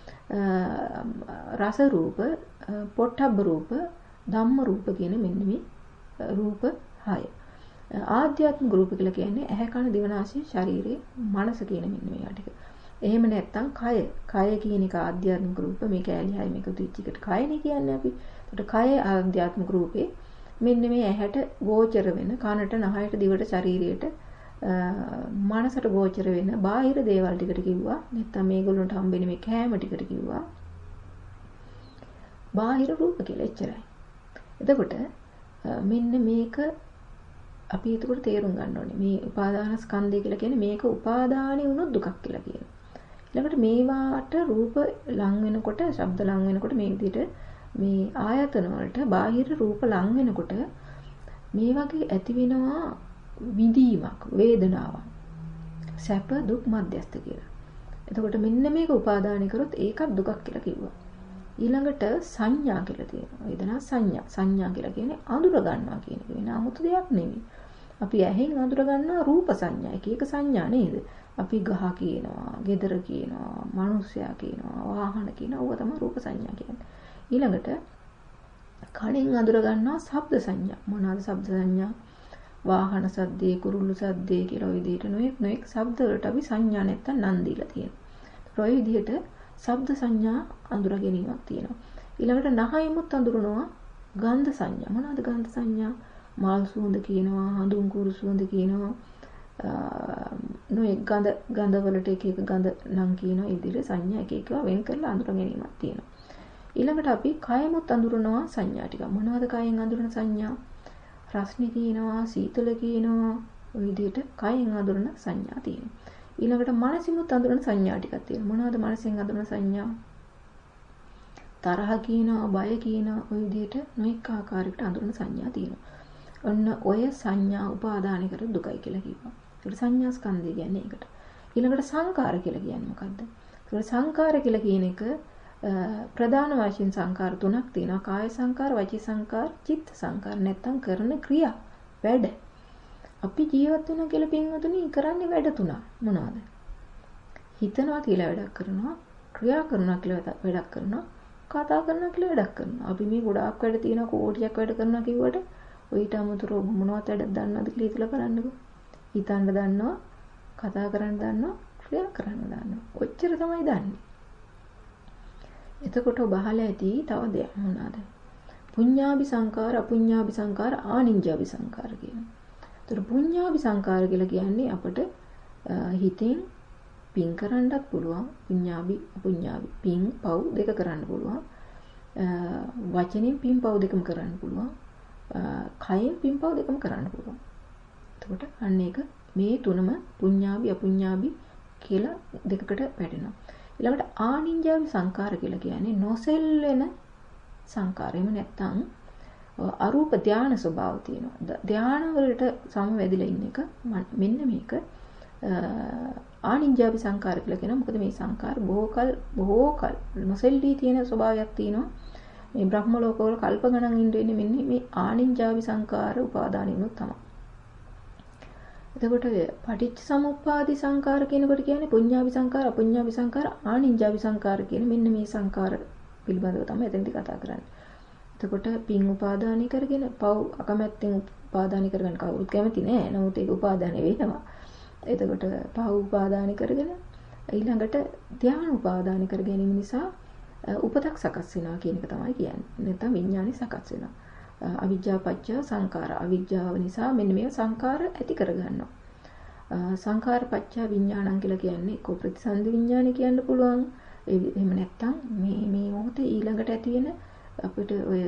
රස රූප, පොට්ටබ්බ රූප, ධම්ම රූප කියන මෙන්න මේ රූප හය. ආධ්‍යාත්මික රූප කියලා කියන්නේ ඇහැ කන දිව නාසය ශරීරය මනස කියන මෙන්න මේවා ටික. එහෙම නැත්නම් කය. කය කියන එක ආධ්‍යාත්මික රූප. මේක ඇලියයි මේක දුච්ච එකට කයනේ කියන්නේ අපි. ඒකට කය ආධ්‍යාත්මික රූපේ මෙන්න මේ ඇහැට ගෝචර වෙන කනට නහයට දිවට ශරීරයට මනසට ගෝචර වෙන බාහිර දේවල් ටිකට කිව්වා. නැත්නම් මේගොල්ලන්ට හම්බෙන මේ කෑම ටිකට කිව්වා බාහිර රූප කියලා. එච්චරයි. එතකොට මෙන්න මේක අපි එතකොට තේරුම් ගන්න ඕනේ. මේ උපාදාන ස්කන්ධය කියලා කියන්නේ මේක උපාදානෙ වුණොත් දුකක් කියලා කියනවා. ඊළඟට මේවාට රූප ලං වෙනකොට, ශබ්ද ලං වෙනකොට මේ විදිහට මේ ආයතන වලට බාහිර රූප ලං වෙනකොට මේ වගේ ඇති වෙනවා විඳීමක්, වේදනාවක්, සැප දුක් මධ්‍යස්ථ කියලා. එතකොට මෙන්න මේක උපාදානය කරොත් ඒකත් දුකක් කියලා කිව්වා. ඊළඟට සංඥා කියලා තියෙනවා. වේදනා සංඥා. සංඥා කියලා කියන්නේ අඳුර ගන්නවා කියන එක. වෙන 아무තු දෙයක් නෙවෙයි. අපි ඇහෙන් අඳුර ගන්නවා රූප සංඥා. එක එක සංඥා නේද? අපි ගහ කියනවා, ගෙදර කියනවා, මිනිස්සයා කියනවා, වාහන කියනවා. ඕවා තමයි රූප සංඥා කියන්නේ. ඊළඟට කණෙන් අඳුර ගන්නවා ශබ්ද සංඥා. මොනවාද ශබ්ද සංඥා? වාහන සද්දේ, කුරුල්ලු සද්දේ කියලා ওই විදිහට නොඑක් නොඑක් ශබ්ද වලට අපි සංඥා නැත්තම් නම් දීලා තියෙනවා. ඔය විදිහට ශබ්ද සංඥා අඳුර ගැනීමක් තියෙනවා. ඊළඟට නහයෙමුත් අඳුරනවා ගන්ධ සංඥා. මොනවාද ගන්ධ සංඥා? මල් සුවඳ කියනවා, හඳුන් කුරු සුවඳ කියනවා. නොඑක් ගඳ ගඳ වලට එක එක ගඳ නම් කියනවා. ඒ විදිහට සංඥා එක එක වෙන් කරලා අඳුර ගැනීමක් තියෙනවා. ඊළඟට අපි කයමුත් අඳුරනවා සංඥා ටික. මොනවද කයෙන් අඳුරන සංඥා? රස්නේ කියනවා, සීතල කියනවා. ඔය විදිහට කයෙන් අඳුරන සංඥා තියෙනවා. ඊළඟට මනසිමුත් අඳුරන සංඥා ටිකක් තියෙනවා. මොනවද මනසෙන් අඳුරන සංඥා? තරහ කියනවා, බය කියනවා. ඔය විදිහට නොඑක ආකාරයකට අඳුරන සංඥා තියෙනවා. ඔන්න ඔය සංඥා උපාදාන කර දුකයි කියලා කියනවා. ඒකට සංඥා ස්කන්ධය කියන්නේ ඒකට. ඊළඟට සංකාර කියලා කියන්නේ මොකද්ද? ඒකට සංකාර කියලා කියන එක ප්‍රධාන වශයෙන් සංකාර තුනක් තියෙනවා. කාය සංකාර, වචී සංකාර, චිත්ත සංකාර. නැත්තම් කරන ක්‍රියා, වැඩ. අපි ජීවත් වෙන කියලා පින්වතුනි කරන්නේ වැඩ තුනක්. මොනවාද? හිතනවා කියලා වැඩක් කරනවා, ක්‍රියා කරනවා කියලා වැඩක් කරනවා, කතා කරනවා කියලා වැඩක් කරනවා. අපි මේ ගොඩාක් වැඩ තියෙනවා, කෝටියක් වැඩ කරනවා කිව්වට ඔයිට අමතරව මොනවද වැඩක් දන්නවද කියලා හිතලා බලන්නකෝ. හිතන්න දන්නවා, කතා කරන්න දන්නවා, ක්‍රියා කරන්න දන්නවා. ඔච්චර තමයි දන්නේ. එතකොට ඔබ අහලා ඇති තව දෙයක් මොනවාද? පුඤ්ඤාභි සංකාර, අපුඤ්ඤාභි සංකාර, ආනිඤ්ඤාභි සංකාර කියන. ඒතර පුඤ්ඤාභි සංකාර කියලා කියන්නේ අපිට හිතෙන් පින් කරන්නත් පුළුවන්. පුඤ්ඤාභි, අපුඤ්ඤාභි පින් පව් දෙක කරන්න පුළුවන්. වචනෙන් පින් පව් දෙකම කරන්න පුළුවන්. කයෙන් පින් පව් දෙකම කරන්න පුළුවන්. එතකොට අන්න ඒක මේ තුනම පුඤ්ඤාභි, අපුඤ්ඤාභි කියලා දෙකකට වැටෙනවා. ඊළඟට ආනිඤ්ඤාභි සංකාර කියලා කියන්නේ නොසෙල්වෙන සංකාරෙම නැත්තම් අරූප ධාන ස්වභාව තියෙනවා. ධාන වලට සමවැදිලා ඉන්න එක මෙන්න මේක ආනිඤ්ඤාභි සංකාර කියලා කියනවා. මොකද මේ සංකාර බොහෝකල් බොහෝකල් නොසෙල්වී තියෙන ස්වභාවයක් තියෙනවා. මේ බ්‍රහ්ම ලෝකවල කල්ප ගණන් ඉඳ ඉන්නේ මෙන්න මේ ආනිඤ්ඤාභි සංකාර උපාදානිනුත් තමයි. එතකොට පටිච්ච සමුප්පාදි සංකාර කියනකොට කියන්නේ පුඤ්ඤාභි සංකාර, අපුඤ්ඤාභි සංකාර, ආනිඤ්ඤාභි සංකාර කියන මෙන්න මේ සංකාර පිළිබඳව තමයි එතනදී කතා කරන්නේ. එතකොට පින් උපාදානය කරගෙන පව් අකමැත්තෙන් උපාදානය කරගන්න කවුරුත් කැමති නෑ. නමුත් ඒක උපාදානය වෙනවා. එතකොට පව් උපාදානය කරගෙන ඊළඟට ධ්‍යාන උපාදානය කර ගැනීම නිසා උපතක් සකස් වෙනවා කියන එක තමයි කියන්නේ. නැත්නම් විඥානය සකස් වෙනවා. අවිජ්ජා පත්‍ය සංඛාර. අවිජ්ජාව නිසා මෙන්න මේ සංඛාර ඇති කරගන්නවා. සංඛාර පත්‍ය විඥානං කියලා කියන්නේ කො ප්‍රතිසන්දි විඥානය කියන්න පුළුවන්. එහෙම නැත්නම් මේ මේ මොහොතේ ඊළඟට ඇති වෙන අපිට ඔය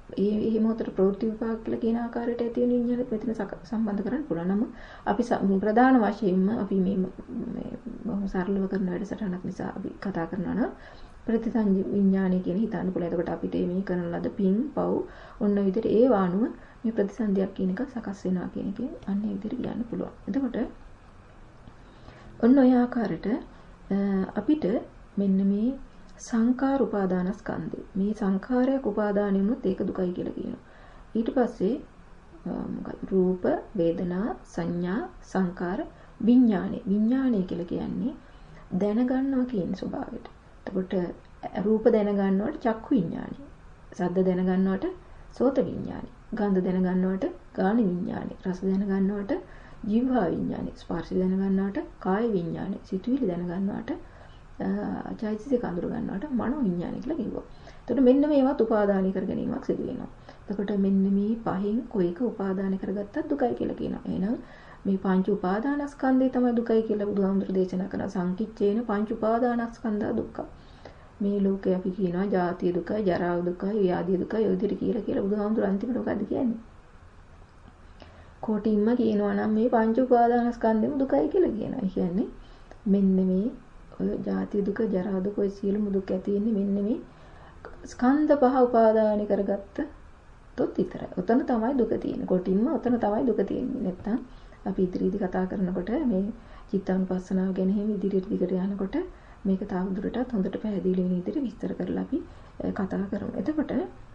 ඒ ඒ මොහොතේ ප්‍රවෘත්ති විපාක කියලා කියන ආකාරයට ඇති වෙන විඥානෙත් මෙතන සම්බන්ධ කරන්න පුළුවන්. නමුත් අපි ප්‍රධාන වශයෙන්ම අපි මේ බොහොම සරලව කරන වැඩසටහනක් නිසා අපි කතා කරනවා නම් ප්‍රතිසංජ විඥානය කියන හිතන්න පුළුවන්. එතකොට අපිට මේ කරන ලද පින් පව් ඔන්න විදිහට ඒ වානුව මේ ප්‍රතිසන්දියක් කියන එක සකස් වෙනවා කියන එකෙන් අන්න ඒ විදිහට කියන්න පුළුවන්. එතකොට ඔන්න ඔය ආකාරයට අපිට මෙන්න මේ සංකාර උපාදානස්කන්ධය මේ සංඛාරයක් උපාදානෙ වුණොත් ඒක දුකයි කියලා කියනවා. ඊට පස්සේ රූප වේදනා සංඥා සංකාර විඥානෙ විඥානය කියලා කියන්නේ දැනගන්නවා කියන ස්වභාවයට. එතකොට රූප දැනගන්නවට චක්කු විඥානි, ශබ්ද දැනගන්නවට සෝත විඥානි, ගන්ධ දැනගන්නවට ගාන විඥානි, රස දැනගන්නවට ජීවහා විඥානි, ස්පර්ශ දැනගන්නවට කාය විඥානි, සිතුවිලි දැනගන්නවට චෛතසික අඳුර ගන්නවට මනෝ විඥානි කියලා කිව්වා. එතකොට මෙන්න මේවත් උපාදානය කර ගැනීමක් සිදු වෙනවා. එතකොට මෙන්න මේ පහෙන් කොයික උපාදානය කරගත්තත් දුකයි කියලා කියනවා. එහෙනම් මේ පංච උපාදානස්කන්ධය තමයි දුකයි කියලා බුදුහාමුදුරු දේශනා කරන සංකිච්ඡේන පංච උපාදානස්කන්ධා දුක්ඛ. මේ ලෝකේ අපි කියනවා ජාතිය දුකයි, ජරා දුකයි, ව්‍යාධි දුකයි ඔය විදිහට කියලා කියලා බුදුහාමුදුරු අන්තිමට මොකද්ද කියන්නේ? කොටින්ම කියනවා නම් මේ පංච උපාදානස්කන්ධෙම දුකයි කියලා කියනවා. ඒ කියන්නේ මෙන්න මේ ඔය ජාතිය දුක, ජරා දුක, ඔය සියලුම දුක් ඇති වෙන්නේ මෙන්න මේ ස්කන්ධ පහ උපාදානය කරගත්ත තොත් විතරයි. උතන තමයි දුක තියෙන්නේ. කොටින්ම උතන තමයි දුක තියෙන්නේ. නැත්තම් අපි ඉදිරියේදී කතා කරනකොට මේ චිත්තානුපස්සනාව ගැන හැම ඉදිරියට දිගට යනකොට මේක තවදුරටත් හොඳට පැහැදිලි වෙන විදිහට විස්තර කරලා අපි කතා කරමු. එතකොට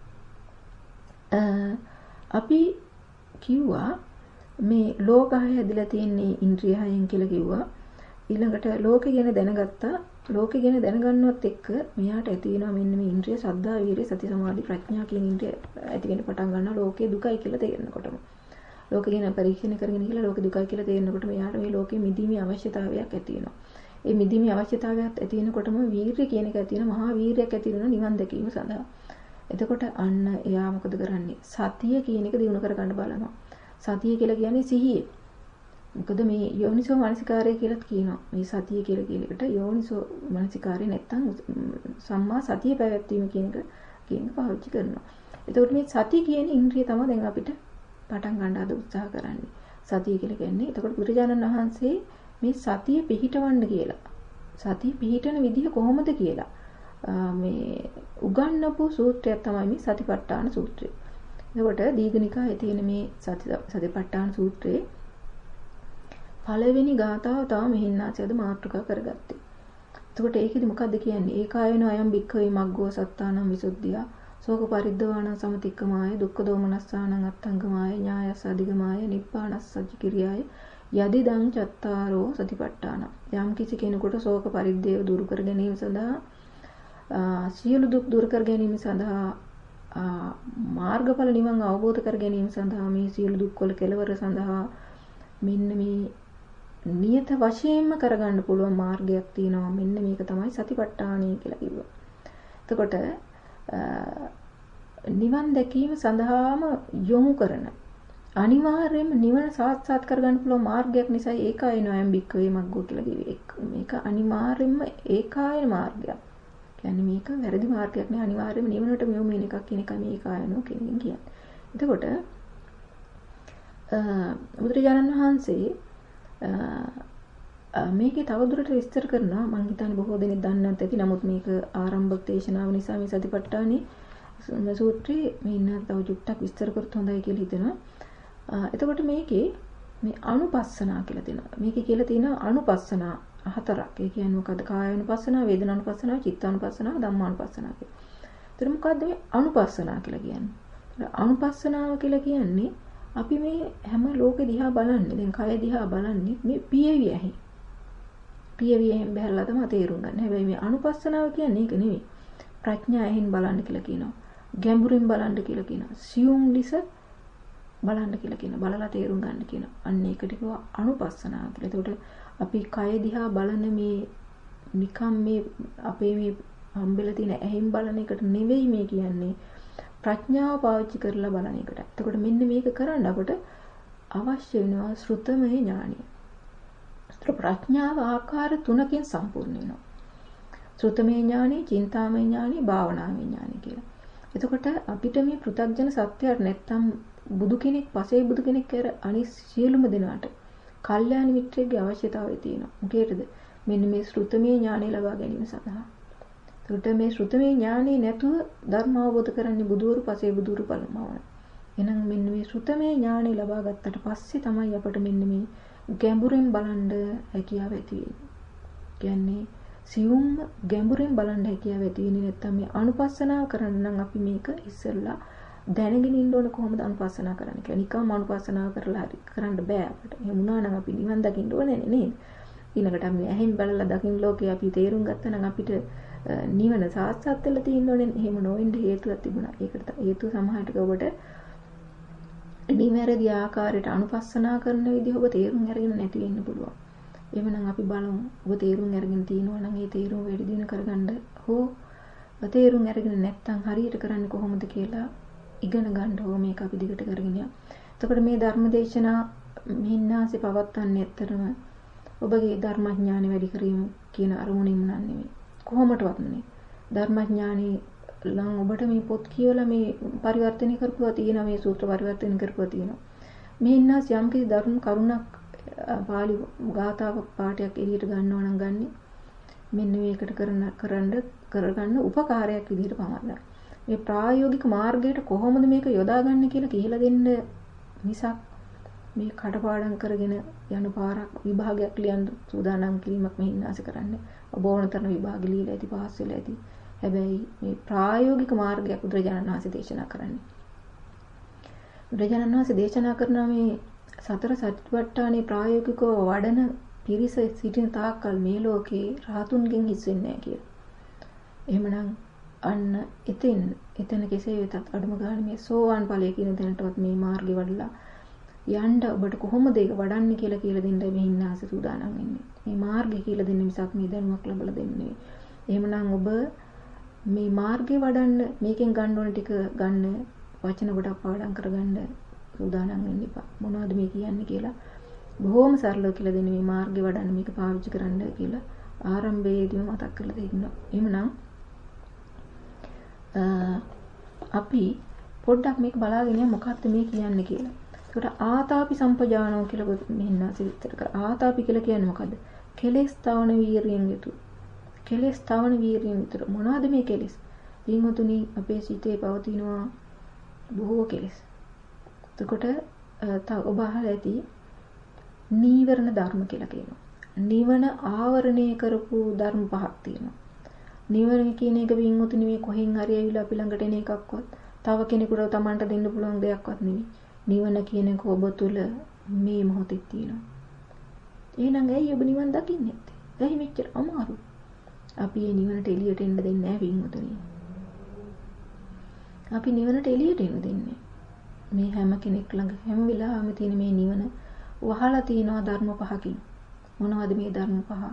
අපි කිව්වා මේ ලෝකය හැදිලා තියෙන්නේ ඉන්ද්‍රිය හයෙන් කියලා කිව්වා. ඊළඟට ලෝකෙ ගැන දැනගත්තා. ලෝකෙ ගැන දැනගන්නවත් එක්ක මෙයාට ඇති වෙනවා මෙන්න මේ ඉන්ද්‍රිය සද්ධා වීර්ය සති සමාධි ප්‍රඥා කියන ඉන්ද්‍රිය ඇති වෙන්න පටන් ගන්නවා ලෝකේ දුකයි කියලා තේරෙනකොටම. ලෝකෙ ගැන පරීක්ෂණ කරගෙන ගිහලා ලෝකෙ දුකයි කියලා තේරෙනකොට මෙයාට මේ ලෝකෙ මිදීමේ අවශ්‍යතාවයක් ඇති වෙනවා. ඒ මිදීමේ අවශ්‍යතාවයක් ඇති වෙනකොටම වීර්ය කියන එක ඇති වෙනවා. මහා වීර්යයක් ඇති වෙනවා නිවන් දැකීම සඳහා. එතකොට අන්න එයා මොකද කරන්නේ? සතිය කියන එක දිනු කර ගන්න බලනවා. සතිය කියලා කියන්නේ සිහිය. මොකද මේ යෝනිසෝ මනසිකාරය කියලාත් කියනවා. මේ සතිය කියලා කියන එකට යෝනිසෝ මනසිකාරය නැත්තම් සම්මා සතිය පැවැත්වීම කියන එක කියන එක පාවිච්චි කරනවා. එතකොට මේ සතිය කියන ඉන්ද්‍රිය තමයි දැන් අපිට පටන් ගන්න අද උත්සාහ කරන්නේ. සතිය කියලා කියන්නේ. එතකොට බුදුරජාණන් වහන්සේ මේ සතිය පිහිටවන්න කියලා. සතිය පිහිටන විදිහ කොහොමද කියලා මේ උගන්වපු සූත්‍රයක් තමයි මේ සතිපට්ඨාන සූත්‍රය. එතකොට දීඝනිකායේ තියෙන මේ සති සතිපට්ඨාන සූත්‍රයේ පළවෙනි ගාථාව තමයි මෙහින්නාසයද මාතෘකා කරගත්තේ. එතකොට ඒකෙදි මොකද්ද කියන්නේ? ඒකායන අයම් භික්ඛවේ මග්ගෝ සත්තානං විසුද්ධියා සෝක පරිද්දවාන සමතික්කමාය දුක්ඛ දෝමනස්සානං අත්තංගමාය ඥායස්ස අධිගමාය නිබ්බානස්ස සච්චිකිරියාය යදිදං චත්තාරෝ සතිපට්ඨාන. යම් කිසි කෙනෙකුට ශෝක පරිද්දේව දුරු කර ගැනීම සඳහා සියලු දුක් දුරු කර ගැනීම සඳහා මාර්ගඵල නිවන් අවබෝධ කර ගැනීම සඳහා මේ සියලු දුක් වල කෙලවර සඳහා මෙන්න මේ නියත වශයෙන්ම කරගන්න පුළුවන් මාර්ගයක් තියෙනවා. මෙන්න මේක තමයි සතිපට්ඨානය කියලා කිව්වා. එතකොට නිවන් දැකීම සඳහාම යොමු කරන අනිවාර්යයෙන්ම නිවන සාක්ෂාත් කරගන්න පුළුවන් මාර්ගයක් නිසා ඒකායනයම් භික්ඛවේ මග්ගෝ කියලා කිව්වේ. මේක අනිවාර්යයෙන්ම ඒකායන මාර්ගයක්. කියන්නේ මේක වැරදි මාර්ගයක් නෙවෙයි අනිවාර්යයෙන්ම නිවනට යොමු වෙන එකක් කියන එක මේ ඒකායනෝ කියන එක කියන්නේ. එතකොට බුදුරජාණන් වහන්සේ මේකේ තවදුරට විස්තර කරනවා. මම හිතන්නේ බොහෝ දෙනෙක් දන්නේ නැත් ඇති. නමුත් මේක ආරම්භක දේශනාව නිසා මේ සතිපට්ඨානේ සූත්‍රයේ මේ ඉන්න තව චුට්ටක් විස්තර කරත් හොඳයි කියලා හිතෙනවා. එතකොට මේකේ මේ අනුපස්සනා කියලා තියෙනවා. මේකේ කියලා තියෙනවා අනුපස්සනා හතරක්. ඒ කියන්නේ මොකද්ද? කායानुපස්සනා, වේදනානුපස්සනා, චිත්තානුපස්සනා, ධම්මානුපස්සනා කියලා. ඒතර මොකද්ද මේ අනුපස්සනා කියලා කියන්නේ? අනුපස්සනාව කියලා කියන්නේ අපි මේ හැම ලෝකෙ දිහා බලන්නේ. දැන් කය දිහා බලන්නේ මේ පියවියෙහි. පියවියෙන් බැලලා තමයි තේරුම් ගන්න. හැබැයි මේ අනුපස්සනාව කියන්නේ ඒක නෙවෙයි. ප්‍රඥාවෙන් බලන්න කියලා කියනවා. ගැඹුරින් බලන්න කියලා කියනවා. සියුම් ලිස බලන්න කියලා කියනවා. බලලා තේරුම් ගන්න කියනවා. අන්න ඒකට කියනවා අනුපස්සනාව කියලා. එතකොට අපි කය දිහා බලන මේ නිකම් මේ අපේ මේ හම්බෙලා තියෙන ඇහෙන් බලන එකට නෙවෙයි මේ කියන්නේ. ප්‍රඥාව පාවිච්චි කරලා බලන එකට. එතකොට මෙන්න මේක කරන්න අපට අවශ්‍ය වෙනවා ශ්‍රුතමය ඥානිය. ප්‍රඥාව ආකාර තුනකින් සම්පූර්ණ වෙනවා. ශ්‍රුතමය ඥානෙ, චින්තාමය ඥානෙ, භාවනාමය ඥානෙ කියලා. එතකොට අපිට මේ පෘථග්ජන සත්‍යයට නැත්තම් බුදු කෙනෙක් පසේ බුදු කෙනෙක් කර අනිත් සියලුම දෙනාට කල්යාණ මිත්‍රයෙක්ගේ අවශ්‍යතාවය තියෙනවා. මොකේද? මෙන්න මේ ශ්‍රුතමේ ඥානය ලබා ගැනීම සඳහා. එතකොට මේ ශ්‍රුතමේ ඥානෙ නැතුව ධර්ම අවබෝධ කරන්නේ බුදුවරු පසේ බුදුවරු පළමවන. එහෙනම් මෙන්න මේ ශ්‍රුතමේ ඥානෙ ලබා ගත්තට පස්සේ තමයි අපට මෙන්න මේ ගැඹුරෙන් බලන්න හැකියාව ඇති වෙන්නේ. කියන්නේ සියුම් ගැඹුරෙන් බලන්න හැකියාව ඇති වෙන්නේ නැත්නම් මේ අනුපස්සනාව කරන්න නම් අපි මේක ඉස්සෙල්ලා දැනගෙන ඉන්න ඕන කොහොමද අනුපස්සනා කරන්නේ කියලා. නිකම්ම අනුපස්සනාව කරලා හරි කරන්න බෑ අපිට. එහෙම වුණා නම් අපි නිවන් දකින්න ඕනේ නේද? ඊළඟට අපි ඇහෙන් බලලා දකින්න ලෝකේ අපි තේරුම් ගත්තා නම් අපිට නිවන සාක්ෂාත් වෙලා තියෙන්න ඕනේ. එහෙම නොවෙන්න හේතුවක් තිබුණා. ඒකට හේතුව සමහරට ඔබට නිවැරදි ආකාරයට අනුපස්සනා කරන විදිහ ඔබ තේරුම් අරගෙන නැති වෙන්න පුළුවන්. එවනම් අපි බලමු ඔබ තේරුම් අරගෙන තියෙනවා නම් ඒ තේරුම වැඩි දින කරගන්න හෝ තේරුම් අරගෙන නැත්නම් හරියට කරන්නේ කොහොමද කියලා ඉගෙන ගන්න ඕ මේක අපි දිගට කරගෙන යමු. එතකොට මේ ධර්මදේශනා මිහින්නාසේ පවත්වන්නේ ඇත්තරම ඔබගේ ධර්මඥානෙ වැඩි කිරීම කියන අරමුණින්ම නෙමෙයි. කොහොමදවත් නෙමෙයි. ධර්මඥානෙ ලං ඔබට මේ පොත් කියවලා මේ පරිවර්තනය කරපුවා තියෙනවා මේ සූත්‍ර පරිවර්තනය කරපුවා තියෙනවා. මිහින්නාස් යම් කිසි ධර්ම කරුණක් පාලි ගාථාවක් පාඩයක් එළියට ගන්නවා නම් ගන්නේ මෙන්න මේකට කරන කරන්න කරගන්න උපකාරයක් විදිහට පමණයි. මේ ප්‍රායෝගික මාර්ගයට කොහොමද මේක යොදාගන්නේ කියලා කියලා දෙන්න මිසක් මේ කඩපාඩම් කරගෙන යන පාරක් විභාගයක් ලියන්න සූදානම් කිරීමක් මෙහින්නාස කරන්නේ. ඔබ ඕනතරම් විභාග ලියලා ඇති පාස් වෙලා ඇති. හැබැයි මේ ප්‍රායෝගික මාර්ගයක් බුදුරජාණන් වහන්සේ දේශනා කරන්නේ. බුදුරජාණන් වහන්සේ දේශනා කරන මේ සතර සතිපට්ඨානේ ප්‍රායෝගිකව වඩන පිරිස සිටින තාක්කල් මේ ලෝකේ රහතුන්ගෙන් හිස් වෙන්නේ නැහැ කියලා. එහෙමනම් අන්න එතෙන් එතන කෙසේ වෙතත් අඩුම ගානේ මේ සෝවාන් ඵලය කියන තැනටවත් මේ මාර්ගේ වඩලා යන්න ඔබට කොහොමද ඒක වඩන්නේ කියලා කියලා දෙන්නයි මේ ඉන්නාස සූදානම් වෙන්නේ. මේ මාර්ගය කියලා දෙන්නේ මිසක් මේ දැනුමක් ලැබලා දෙන්නේ නෙවෙයි. එහෙමනම් ඔබ මේ මාර්ගේ වඩන්න මේකෙන් ගන්න ඕන ටික ගන්න වචන ගොඩක් පාඩම් කරගන්න සූදානම් වෙන්න එපා. මොනවද මේ කියන්නේ කියලා බොහොම සරලව කියලා දෙන්නේ මේ මාර්ගේ වඩන්න මේක පාවිච්චි කරන්න කියලා ආරම්භයේදීම මතක් කරලා දෙන්නවා. එහෙමනම් අපි පොඩ්ඩක් මේක බලාගෙන යමු මොකක්ද මේ කියන්නේ කියලා. ඒකට ආතාපි සම්පජානෝ කියලා මෙන්න සිතර කර. ආතාපි කියලා කියන්නේ මොකද්ද? කෙලෙස් තවන වීරියෙන් යුතු. කෙලෙස් තවන වීරියෙන් යුතු. මොනවද මේ කෙලෙස්? පින්වතුනි අපේ සිතේ පවතිනවා බොහෝ කෙලෙස්. එතකොට ඔබ අහලා ඇති නීවරණ ධර්ම කියලා කියනවා. නිවන ආවරණය කරපු ධර්ම පහක් තියෙනවා. නිවන කියන එක වින්වතුනි මේ කොහෙන් හරි ඇවිල්ලා අපි ළඟට එන එකක්වත් තව කෙනෙකුට Tamanට දෙන්න පුළුවන් දෙයක්වත් නෙවෙයි. නිවන කියන එක ඔබ තුල මේ මොහොතේ තියෙනවා. එහෙනම් ඇයි ඔබ නිවන් දකින්නේ නැත්තේ? ඇයි මෙච්චර අමාරු? අපි මේ නිවනට එළියට එන්න දෙන්නේ නැහැ වින්වතුනි. අපි නිවනට එළියට එන්න දෙන්නේ. මේ හැම කෙනෙක් ළඟ හැම වෙලාවෙම තියෙන මේ නිවන වහලා තියෙනවා ධර්ම පහකින්. මොනවද මේ ධර්ම පහ?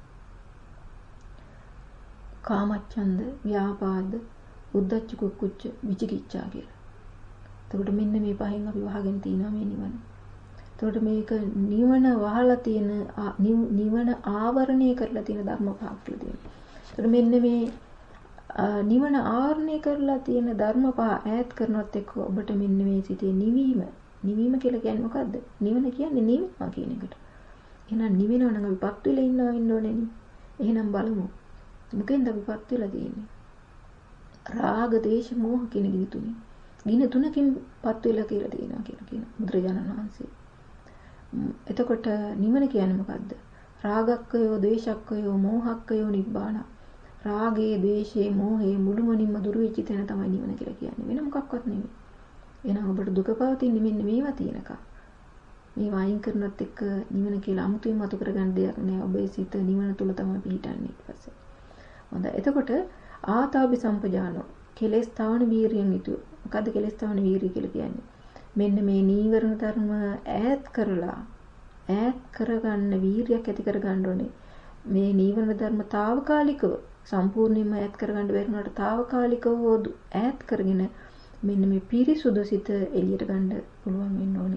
කාමච්ඡන්ද, ව්‍යාපාද, උද්ධච්ච කුක්කුච්ච, විචිකිච්ඡා කියලා. එතකොට මෙන්න මේ පහෙන් අපි වහගෙන තියෙනවා මේ නිවන. එතකොට මේක නිවන වහලා තියෙන නිවන ආවරණය කරලා තියෙන ධර්ම පහක් කියලා තියෙනවා. එතකොට මෙන්න මේ නිවන ආවරණය කරලා තියෙන ධර්ම පහ ඈත් කරනවත් එක්ක ඔබට මෙන්න මේ සිතේ නිවීම නිවීම කියලා කියන්නේ මොකද්ද? නිවන කියන්නේ නිවීම කියන එකට. එහෙනම් නිවෙනවා නම් අපි පත් වෙලා ඉන්නවා ඉන්න ඕනේ නේ. එහෙනම් බලමු. මොකෙන්ද අපි පත් වෙලා තියෙන්නේ? රාග, දේශ, මෝහ කියන ගිනි තුනේ. ගිනි තුනකින් පත් වෙලා කියලා තියෙනවා කියලා කියන බුදුරජාණන් වහන්සේ. එතකොට නිවන කියන්නේ මොකද්ද? රාගක්කයෝ, දේශක්කයෝ, මෝහක්කයෝ නිබ්බාන. රාගේ, දේශේ, මෝහේ මුළුමනින්ම දුරු වෙච්ච තැන තමයි නිවන කියලා කියන්නේ. වෙන මොකක්වත් නෙමෙයි. එහෙනම් ඔබට දුක පවතින්නේ මෙන්න මේවා තියෙනකම්. මේ වයින් කරනත් එක්ක නිවන කියලා අමුතුවෙන් මතු කරගන්න දෙයක් නෑ. ඔබේ සිත නිවන තුල තමයි පිහිටන්නේ ඊට පස්සේ. හොඳයි. එතකොට ආතාපි සම්පජානෝ කෙලෙස් තවන වීරියෙන් යුතු. මොකද්ද කෙලෙස් තවන වීරිය කියලා කියන්නේ? මෙන්න මේ නීවරණ ධර්ම ඈත් කරලා ඈත් කරගන්න වීරියක් ඇති කරගන්න ඕනේ. මේ නීවරණ ධර්ම తాවකාලිකව සම්පූර්ණයෙන්ම ඈත් කරගන්න බැරි වුණාට తాවකාලිකව ඈත් කරගෙන මෙන්න මේ පිරිසුදු සිත එළියට ගන්න පුළුවන් වෙන්න ඕනේ.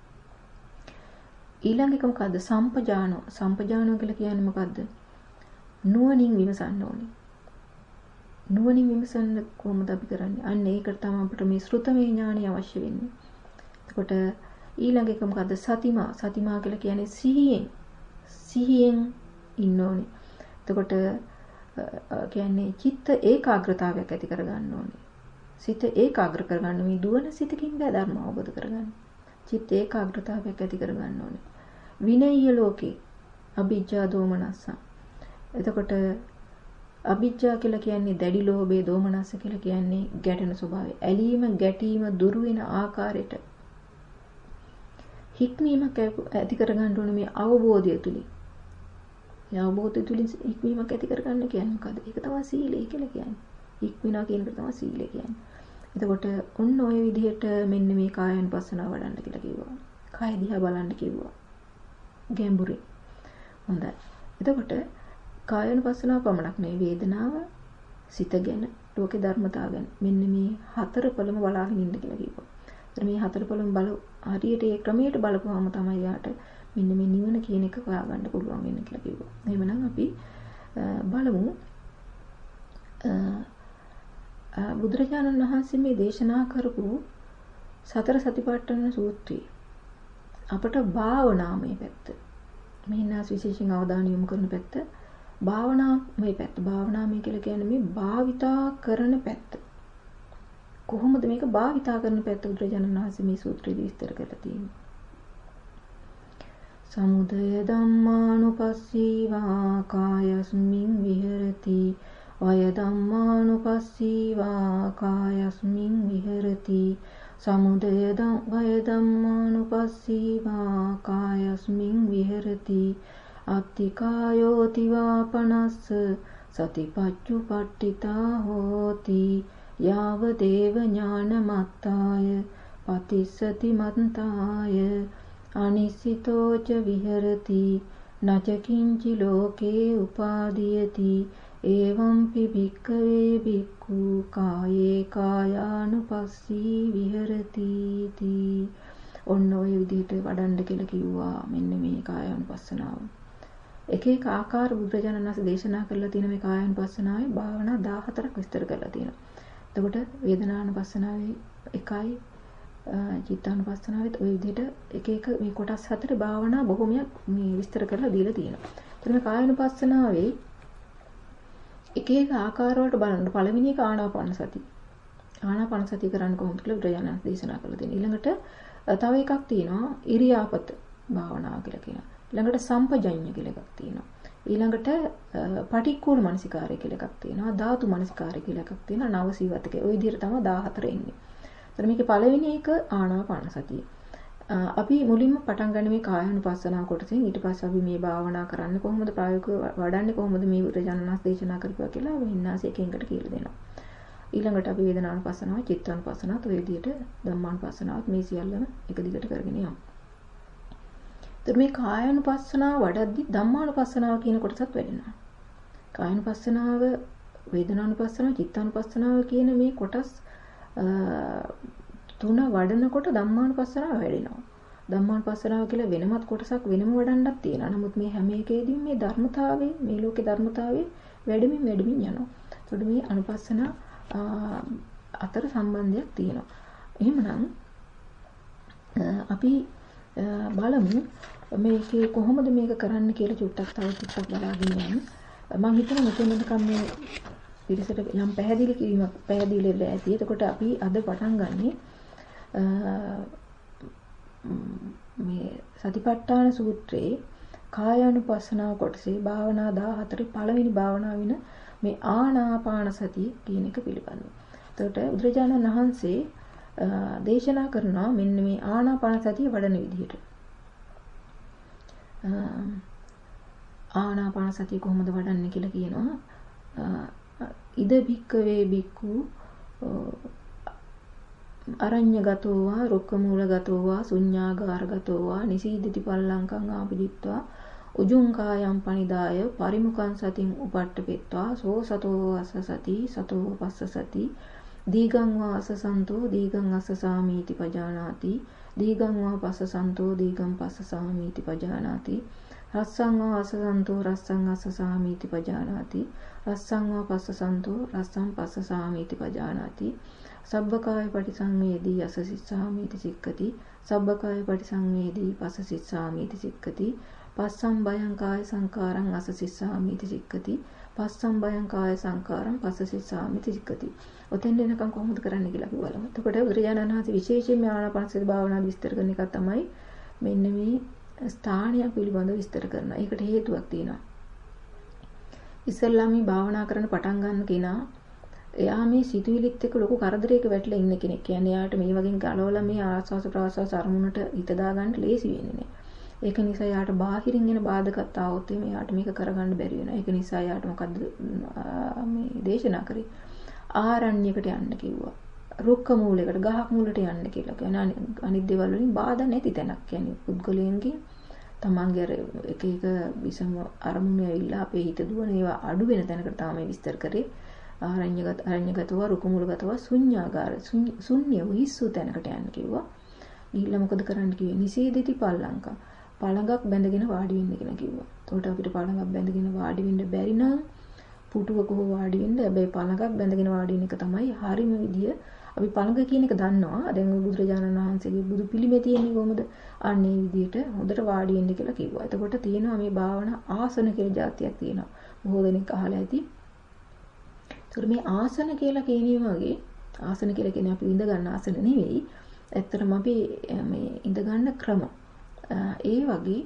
ඊළඟ එක මොකද්ද? සම්පජානෝ. සම්පජානෝ කියලා කියන්නේ මොකද්ද? නුවණින් විමසන්න ඕනේ. නුවණින් විමසන්න කොහොමද අපි කරන්නේ? අන්න ඒකට තමයි අපිට මේ ශ්‍රුතමේ ඥානය අවශ්‍ය වෙන්නේ. එතකොට ඊළඟ එක මොකද්ද? සතිමා. සතිමා කියලා කියන්නේ සිහියෙන්. සිහියෙන් ඉන්න ඕනේ. එතකොට කියන්නේ චිත්ත ඒකාග්‍රතාවයක් ඇති කරගන්න ඕනේ. සිත ඒකාග්‍ර කරගන්න මේ දුවන සිතකින් බෑ ධර්ම අවබෝධ කරගන්න. චිත්ත ඒකාග්‍රතාවයක් ඇති කරගන්න ඕනේ. විනය්‍ය ලෝකේ අභිජ්ජා දෝමනස්ස. එතකොට අභිජ්ජා කියලා කියන්නේ දැඩි ලෝභය, දෝමනස්ස කියලා කියන්නේ ගැටෙන ස්වභාවය. ඇලීම, ගැටීම දුරු වෙන ආකාරයට හික්මීමක් ඇති කරගන්න ඕනේ මේ අවබෝධය තුලින්. මේ අවබෝධය තුලින් හික්මීමක් ඇති කරගන්න කියන්නේ මොකද්ද? ඒක තමයි සීලය කියලා කියන්නේ. හික්මිනා කියන එක තමයි සීලය කියන්නේ. එතකොට ඔන්න ඔය විදිහට මෙන්න මේ කායानुපස්සනාව වඩන්න කියලා කිව්වා. කාය දිහා බලන්න කිව්වා. ගැඹුරින්. හොඳයි. එතකොට කායानुපස්සනාව පමණක් නෙවෙයි වේදනාව, සිත ගැන, ලෝකේ ධර්මතාව ගැන මෙන්න මේ හතර පළම බලාගෙන ඉන්න කියලා කිව්වා. ඒතර මේ හතර පළම බල හරියට ඒ ක්‍රමයට බලපුවාම තමයි යාට මෙන්න මේ නිවන කියන එක හොයාගන්න පුළුවන් වෙන්නේ කියලා කිව්වා. එහෙමනම් අපි බලමු බුදුරජාණන් වහන්සේ මේ දේශනා කරපු සතර සතිපට්ඨාන සූත්‍රය අපට භාවනාමය පැත්ත මෙහිනාස් විශේෂයෙන් අවධානය යොමු කරන පැත්ත භාවනාමය පැත්ත භාවනාමය කියලා කියන්නේ මේ භාවිතා කරන පැත්ත කොහොමද මේක භාවිතා කරන පැත්ත බුදුරජාණන් වහන්සේ මේ සූත්‍රයේදී විස්තර කරලා තියෙනවා. සමුදය ධම්මානුපස්සීවා කායස්මින් විහෙරති වය ධම්මානුපස්සීවා කායස්මින් විහෙරති සමුදය වය ධම්මානුපස්සීවා කායස්මින් විහෙරති අත්තිකායෝති වාපනස්ස සතිපච්චුපට්ඨිතා හෝති යාව දේව ඥානමත්තාය පතිස්සති මත්තාය අනිසිතෝච විහෙරති නච කිංචි ලෝකේ උපාදීයති එවං පිබික්කවේ බික්ඛු කායේ කායානුපස්සී විහෙරති තී. ඔන්න ඔය විදිහට වඩන්න කියලා කිව්වා මෙන්න මේ කායානුපස්සනාව. එක එක ආකාර බුදුරජාණන් වහන්සේ දේශනා කරලා තියෙන මේ කායානුපස්සනාවේ භාවනා දාහතරක් විස්තර කරලා තියෙනවා. එතකොට වේදනානුපස්සනාවේ එකයි, චිත්තානුපස්සනාවෙත් ওই විදිහට එක එක මේ කොටස් හතරේ භාවනා බොහොමයක් මේ විස්තර කරලා දීලා තියෙනවා. එතන මේ කායානුපස්සනාවේ එක එක ආකාර වලට බලන්න පළවෙනි එක ආනාපාන සති. ආනාපාන සති කරන්න කොහොමද කියලා බුදුරජාණන් දේශනා කරලා තියෙනවා. ඊළඟට තව එකක් තියෙනවා ඉරියාපත භාවනාව කියලා කියනවා. ඊළඟට සම්පජඤ්ඤ කියලා එකක් තියෙනවා. ඊළඟට පටික්කුල මනසිකාරය කියලා එකක් තියෙනවා. ධාතු මනසිකාරය කියලා එකක් තියෙනවා. නවසීවතකේ. ওই විදිහට තමයි දාහතර එන්නේ. එතන මේකේ පළවෙනි එක ආනාපාන සතිය. අපි මුලින්ම පටන් ගන්න මේ කායානුපස්සනාව කොටසෙන් ඊට පස්සේ අපි මේ භාවනා කරන්නේ කොහොමද ප්‍රායෝගිකව වඩන්නේ කොහොමද මේ බුදුරජාණන් වහන්සේ දේශනා කරපුවා කියලා වෙනනාසේ එක එකට කියලා දෙනවා. ඊළඟට අපි වේදනානුපස්සනාව, චිත්තානුපස්සනාව, ඔය විදිහට ධම්මානුපස්සනාවත් මේ සියල්ලම එක දිගට කරගෙන යමු. ඒතර මේ කායානුපස්සනාව වඩද්දි ධම්මානුපස්සනාව කියන කොටසත් වැඩෙනවා. කායානුපස්සනාව, වේදනානුපස්සනාව, චිත්තානුපස්සනාව කියන මේ කොටස් තුන වඩනකොට ධම්මානුපස්සනාව වැඩෙනවා. ධම්මානුපස්සනාව කියලා වෙනමත් කොටසක් වෙනම වඩන්නත් තියෙනවා. නමුත් මේ හැම එකේදීම මේ ධර්මතාවයේ මේ ලෝකේ ධර්මතාවයේ වැඩිමින් වැඩිමින් යනවා. ඒකට මේ අනුපස්සන අතර සම්බන්ධයක් තියෙනවා. එහෙමනම් අපි බලමු මේකේ කොහොමද මේක කරන්න කියලා චුට්ටක් තව චුට්ටක් බලාගෙන යමු. මම හිතනවා මෙතනකම් මේ පිළිසෙට යම් පැහැදිලි කිරීමක් පැහැදිලි වෙලා ඇති. එතකොට අපි අද පටන් ගන්නේ මේ සතිපට්ඨාන සූත්‍රයේ කායානුපස්සනාව කොටසේ භාවනා දාහතරේ පළවෙනි භාවනාව වෙන මේ ආනාපාන සතිය කියන එක පිළිබඳව. එතකොට බුදුරජාණන් වහන්සේ දේශනා කරනවා මෙන්න මේ ආනාපාන සතිය වඩන විදිහට. ආනාපාන සතිය කොහොමද වඩන්නේ කියලා කියනවා. ඉද භික්කවේ භික්ඛු අරඤ්‍යගතෝ වා රුක්කමූලගතෝ වා ශුඤ්ඤාගාරගතෝ වා නිසීදති පල්ලංකං ආපදිත්වා උජුං කායම් පනිදාය පරිමුඛං සතින් උපට්ඨපෙත්වා සෝ සතෝ අස්ස සති සතෝ පස්ස සති දීගං වා අස්සසන්තෝ දීගං අස්සසාමීති පජානාති දීගං වා පස්සසන්තෝ දීගං පස්සසාමීති පජානාති රස්සං වා අසසන්තෝ රස්සං අසසාමීති පජානාති. රස්සං වා පස්සසන්තෝ රස්සං පස්සසාමීති පජානාති. සබ්බකාය පටිසංවේදී අසසිස්සාමීති සික්ඛති. සබ්බකාය පටිසංවේදී පස්සසිස්සාමීති සික්ඛති. පස්සම් බයං කාය සංකාරං අසසිස්සාමීති සික්ඛති. පස්සම් බයං කාය සංකාරං පස්සසිස්සාමීති සික්ඛති. ඔතෙන් දෙනකම් කොහොමද කරන්න කියලා අපි බලමු. එතකොට බුදුරජාණන් වහන්සේ විශේෂයෙන්ම ආනාපානසති භාවනාව විස්තර කරන එක තමයි මෙන්න මේ ස්ථානය පිළිබඳව විස්තර කරනවා. ඒකට හේතුවක් තියෙනවා. ඉස්සල්ලා මේ භාවනා කරන්න පටන් ගන්න කෙනා එයා මේ සිතුවිලිත් එක්ක ලොකු කරදරයක වැටලා ඉන්න කෙනෙක්. කියන්නේ එයාට මේ වගේ ගලවලා මේ ආස්වාස ප්‍රාස්වාස අරමුණට හිත දාගන්න ලේසි වෙන්නේ නැහැ. ඒක නිසා එයාට බාහිරින් එන බාධකත් ආවොත් එයාට මේක කරගන්න බැරි වෙනවා. ඒක නිසා එයාට මොකද්ද මේ දේශනා කරේ? ආරණ්‍යයකට යන්න කිව්වා. රුක්ක මූලයකට ගහක් මූලට යන්න කියලා. කියන්නේ අනිත් දේවල් වලින් බාධා නැති තැනක්. කියන්නේ පුද්ගලයන්ගේ තමන්ගේ අර එක එක විසම අරමුණු ඇවිල්ලා අපේ හිත දුවන ඒවා අඩු වෙන තැනකට තමයි විස්තර කරේ. ආරණ්‍යගත ආරණ්‍යගතව රුක්ක මූලගතව ශුන්‍යාගාර ශුන්‍ය විසු තැනකට යන්න කිව්වා. ගිහිල්ලා මොකද කරන්න කිව්වේ? නිසීදිති පල්ලංක. පළඟක් බැඳගෙන වාඩි වෙන්න කියලා කිව්වා. එතකොට අපිට පළඟක් බැඳගෙන වාඩි වෙන්න බැරි නම් පුටුවක හෝ වාඩි වෙන්න. හැබැයි පළඟක් බැඳගෙන වාඩි වෙන එක තමයි හරිම විදිය. අපි පළඟ කියන එක දන්නවා. දැන් බුදුරජාණන් වහන්සේගේ බුදු පිළිමේ තියෙන්නේ කොහොමද? අන්නේ විදියට හොඳට වාඩි වෙන්න කියලා කිව්වා. එතකොට තියෙනවා මේ භාවනා ආසන කියලා જાතියක් තියෙනවා. බොහෝ දෙනෙක් අහලා ඇති. ඒතර මේ ආසන කියලා කියනීම වගේ ආසන කියලා කියන්නේ අපි ඉඳ ගන්න ආසන නෙවෙයි. ඇත්තටම අපි මේ ඉඳ ගන්න ක්‍රම. ඒ වගේ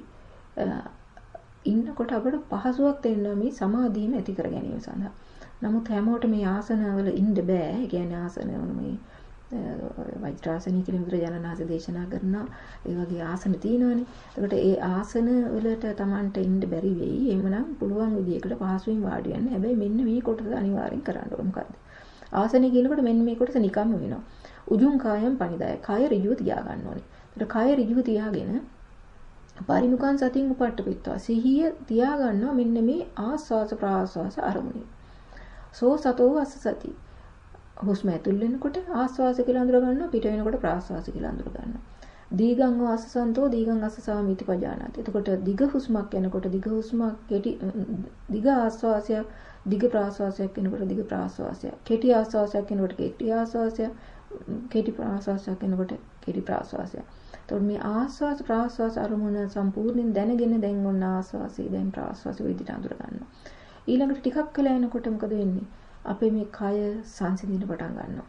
ඉන්නකොට අපිට පහසුවක් දෙන්න මේ සමාධියම ඇති කර ගැනීම සඳහා. නමුත් හැමෝටම මේ ආසනවල ඉන්න බෑ. ඒ කියන්නේ ආසනවල මේ වෛද්‍යාසනික බුදුරජාණන් වහන්සේ දේශනා කරන ඒ වගේ ආසන තියෙනවානේ. එතකොට ඒ ආසන වලට Tamanට ඉන්න බැරි වෙයි. එහෙමනම් පුළුවන් විදියකට පහසුවෙන් වාඩි වෙන්න. හැබැයි මෙන්න මේ කොටස අනිවාර්යෙන් කරන්න ඕන. මොකද්ද? ආසනෙ කියනකොට මෙන්න මේ කොටස නිකම්ම වෙනවා. උජුං කායම් පනිදාය. කය ඍජුව තියා ගන්න ඕනේ. එතකොට කය ඍජුව තියාගෙන පරිමුඛං සතින් උපට්ඨපිත්වා සිහිය තියා ගන්නවා මෙන්න මේ ආස්වාස ප්‍රාස්වාස අරමුණේ. සෝ සතෝ අස්ස සති. හුස්ම ඇතුල් වෙනකොට ආස්වාස කියලා අඳුර ගන්නවා, පිට වෙනකොට ප්‍රාස්වාස කියලා අඳුර ගන්නවා. දීගං වාසසන්තෝ දීගං අස්සසාමිති පජානාති. එතකොට දිග හුස්මක් යනකොට දිග හුස්මක් කෙටි දිග ආස්වාසයක්, දිග ප්‍රාස්වාසයක් වෙනකොට දිග ප්‍රාස්වාසයක්, කෙටි ආස්වාසයක් වෙනකොට කෙටි ආස්වාසයක්, කෙටි ප්‍රාස්වාසයක් වෙනකොට කෙටි ප්‍රාස්වාසයක්. එතකොට මේ ආස්වාස ප්‍රාස්වාස අරමුණ සම්පූර්ණයෙන් දැනගෙන දැන් ඔන්න ආස්වාසය දැන් ප්‍රාස්වාසය විදිහට අඳුර ගන්නවා. ඊළඟට ටිකක් වෙලා යනකොට මොකද වෙන්නේ? අපේ මේ කය සංසිඳින්න පටන් ගන්නවා.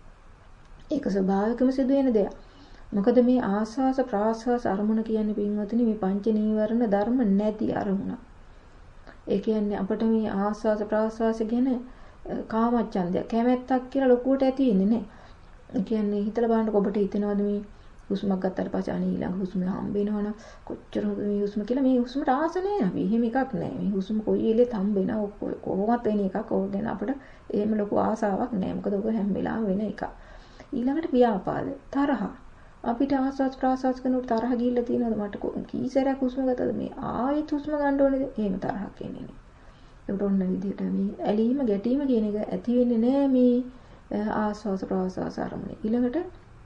ඒක ස්වභාවිකවම සිදුවෙන දෙයක්. මොකද මේ ආස්වාස ප්‍රාස්වාස අරමුණ කියන්නේ පින්වතුනි මේ පංච නීවරණ ධර්ම නැති අරමුණ. ඒ කියන්නේ අපිට මේ ආස්වාස ප්‍රාස්වාස ගැන කාමච්ඡන්දය කැමැත්තක් කියලා ලොකුවට ඇති වෙන්නේ නැහැ. ඒ කියන්නේ හිතලා බලන්නකො ඔබට හිතෙනවද මේ හුස්මක් ගත්තාට පස්සේ අනේ ඊළඟ හුස්ම හම්බ වෙනවනම් කොච්චර හොඳ මේ හුස්ම කියලා. මේ හුස්මට ආස නැහැ අපි. එහෙම එකක් නැහැ. මේ හුස්ම කොයි වෙලෙත් හම්බ වෙනවා. කොහොමවත් වෙන එකක්. ඕක ගැන අපිට එහෙම ලොකු ආසාවක් නැහැ. මොකද ඔක හැම වෙලාවෙම වෙන එකක්. ඊළඟට ව්‍යාපාද, තරහ. අපිට ආස්වාස් ප්‍රාස්වාස් කරනකොට තරහ ගිහිල්ලා තියෙනවද? මට කී සැරයක් හුස්ම ගත්තද මේ ආයෙත් හුස්ම ගන්න ඕනේද? එහෙම තරහක් එන්නේ නැහැ. ඒකට ඔන්න විදිහට මේ ඇලීම ගැටීම කියන එක ඇති වෙන්නේ නැහැ මේ ආස්වාස් ප්‍රාස්වාස් ආරමුණේ. ඊළඟට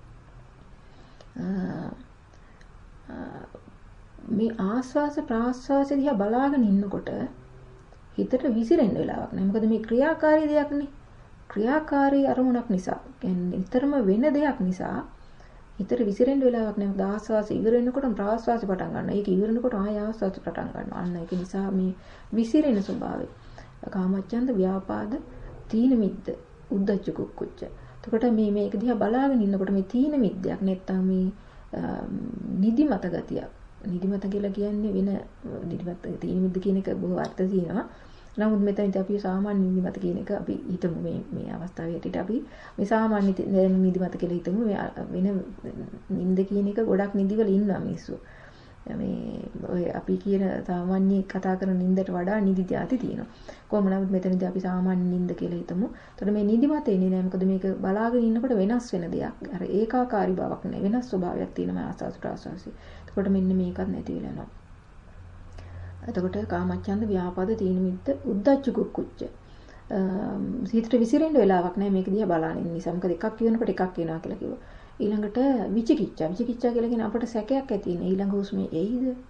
මේ ආස්වාස ප්‍රාස්වාස දිහා බලාගෙන ඉන්නකොට හිතට විසිරෙන්න වෙලාවක් නෑ. මොකද මේ ක්‍රියාකාරී දෙයක් නේ. ක්‍රියාකාරී අරමුණක් නිසා, කියන්නේ නිතරම වෙන දෙයක් නිසා හිතට විසිරෙන්න වෙලාවක් නෑ. මොකද ආස්වාස ඉවර වෙනකොටම ප්‍රාස්වාස පටන් ගන්නවා. ඒක ඉවර වෙනකොට ආය ආස්වාස පටන් ගන්නවා. අන්න ඒක නිසා මේ විසිරෙන ස්වභාවය. කාමච්ඡන්ද, ව්‍යාපාද, තීන මිද්ද, උද්ධච්ච කුක්කුච්ච. එතකොට මේ මේක දිහා බලාගෙන ඉන්නකොට මේ තීන මිද්දයක් නැත්තම් මේ නිදිමත ගතියක්. නිදිමත කියලා කියන්නේ වෙන නිදිමත තීන මිද්ද කියන එක බොහෝ අර්ථ තියෙනවා. නමුත් මෙතනදී අපි සාමාන්‍ය නිදිමත කියන එක අපි හිතමු මේ මේ අවස්ථාවේ හැටියට අපි මේ සාමාන්‍ය නිදිමත කියලා හිතමු. මේ වෙන නිින්ද කියන එක ගොඩක් නිදිවල ඉන්නවා මිනිස්සු. මේ ඔය අපි කියන සාමාන්‍ය කතා කරන නිින්දට වඩා නිදි જાති තියෙනවා. කොහොම නමුත් මෙතනදී අපි සාමාන්‍ය නිින්ද කියලා හිතමු. එතකොට මේ නිදිමත එන්නේ නැහැ. මොකද මේක බලාගෙන ඉන්නකොට වෙනස් වෙන දෙයක්. අර ඒකාකාරී බවක් නැහැ. වෙනස් ස්වභාවයක් තියෙනවා ආස්වාස් ප්‍රාස්වාසී. එතකොට මෙන්න මේකත් නැති වෙලා යනවා. එතකොට කාමච්ඡන්ද, ව්‍යාපාද, තීන මිද්ද, උද්ධච්ච කුක්කුච්ච. හිතට විසිරෙන්න වෙලාවක් නැහැ මේක දිහා බලාගෙන ඉන්න නිසා. මොකද එකක් කියනකොට එකක් වෙනවා කියලා කිව්වා. ඊළඟට විචිකිච්ඡා. විචිකිච්ඡා කියලා කියන්නේ අපට සැකයක් ඇති වෙන. ඊළඟ හුස්මේ එයිද?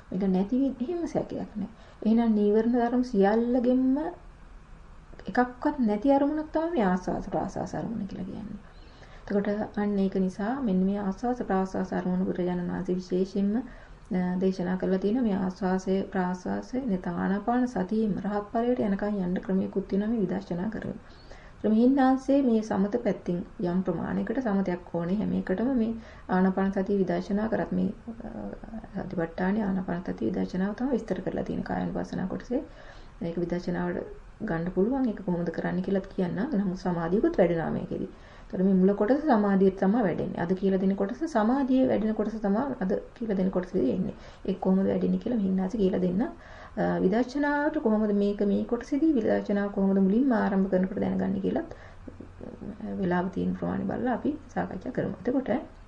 මේක නැති එහෙම සැකයක් නැහැ. එහෙනම් නීවරණ ධර්ම සියල්ලගෙම එකක්වත් නැති අරමුණක් තමයි මේ ආස්වාද ප්‍රාසාස අරමුණ කියලා කියන්නේ. එතකොට අන්න ඒක නිසා මෙන්න මේ ආස්වාද ප්‍රාසාස අරමුණ බුදුරජාණන් වහන්සේ විශේෂයෙන්ම දේශනා කරලා තියෙනවා. මේ ආස්වාසය ප්‍රාසාසය නිතානාපාන සතියෙම රහත් ඵලයට යනකම් යන්න ක්‍රමයකුත් තියෙනවා මේ විදර්ශනා කරන. ක්‍රමීනාංශයේ මේ සමත පැත්තෙන් යම් ප්‍රමාණයකට සමතයක් ඕනේ හැම එකටම මේ ආනාපාන සතිය විදර්ශනා කරත් මේ සතිපට්ඨානේ ආනාපාන සතිය විදර්ශනාව තමයි විස්තර කරලා තියෙන කායानुපස්සනා කොටසේ. මේක විදර්ශනාවට ගන්න පුළුවන්. ඒක කොහොමද කරන්න කියලාත් කියන්න. නමුත් සමාධියකුත් වැඩෙනවා මේකෙදි. ඒතර මේ මුල කොටස සමාධිය තමයි වැඩෙන්නේ. අද කියලා දෙන කොටස සමාධියේ වැඩෙන කොටස තමයි අද කියලා දෙන කොටසෙදී එන්නේ. ඒක කොහොමද වැඩෙන්නේ කියලා මෙහින්නාසි කියලා දෙන්න. විදර්ශනාවට කොහොමද මේක මේ කොටසෙදී විදර්ශනාව කොහොමද මුලින්ම ආරම්භ කරනකොට දැනගන්නේ කියලාත් වෙලාව තියෙන ප්‍රමාණය බලලා අපි සාකච්ඡා කරමු. එතකොට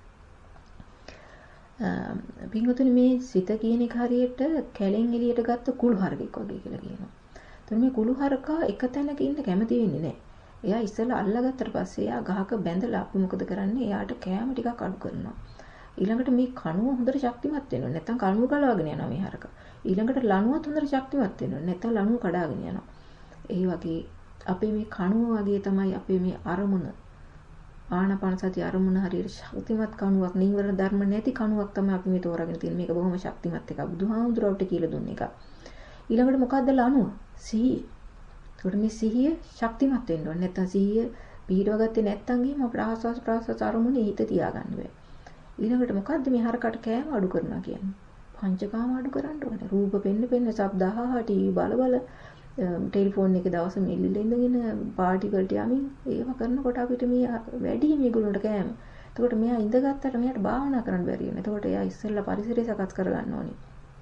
පින්වතුනි මේ සිත කියන එක හරියට කැලෙන් එළියට ගත්ත කුළු හරකෙක් වගේ කියලා කියනවා. එතකොට මේ කුළු හරකා එක තැනක ඉන්න කැමති වෙන්නේ නැහැ. එයා ඉස්සෙල්ලා අල්ලගත්තට පස්සේ එයා ගහක බැඳලා අපි මොකද කරන්නේ? එයාට කෑම ටිකක් අඩු කරනවා. ඊළඟට මේ කණුව හොඳට ශක්තිමත් වෙනවා. නැත්නම් කණුව ගලවගෙන යනවා මේ හරක. ඊළඟට ලණුවත් හොඳට ශක්තිමත් වෙනවා. නැත්නම් ලණුව කඩාගෙන යනවා. ඒ වගේ අපේ මේ කණුව වගේ තමයි අපේ මේ අරමුණ ආනාපාන සති අරමුණ හරියට ශක්තිමත් කණුවක් නීවරණ ධර්ම නැති කණුවක් තමයි අපි මේ තෝරාගෙන තියෙන්නේ. මේක බොහොම ශක්තිමත් එකක්. බුදුහාමුදුරුවෝ කියලා දුන්න එක. ඊළඟට මොකද්ද ලණුව? සිහිය. ඒකට මේ සිහිය ශක්තිමත් වෙන්න ඕනේ. නැත්නම් සිහිය පිහිටව ගත්තේ නැත්නම් ගිහින් අපේ ආස්වාස් ප්‍රාස්වාස් අරමුණේ හිත තියාගන්න බෑ. ඊළඟට මොකද්ද මේ හරකට කෑම අඩු කරනවා කියන්නේ? පංචකාම අඩු කරන්න ඕනේ. රූප පෙන්න පෙන්න ශබ්ද අහහ ටීවී බල බල ටෙලිෆෝන් එකේ දවස් මෙල්ලෙ ඉඳගෙන පාටි වලට යමින් ඒව කරනකොට අපිට මේ වැඩි මේගොල්ලන්ට කෑම. එතකොට මෙයා ඉඳගත්තට මෙයාට භාවනා කරන්න බැරි වෙනවා. එතකොට එයා ඉස්සෙල්ලා පරිසරය සකස් කරගන්න ඕනේ.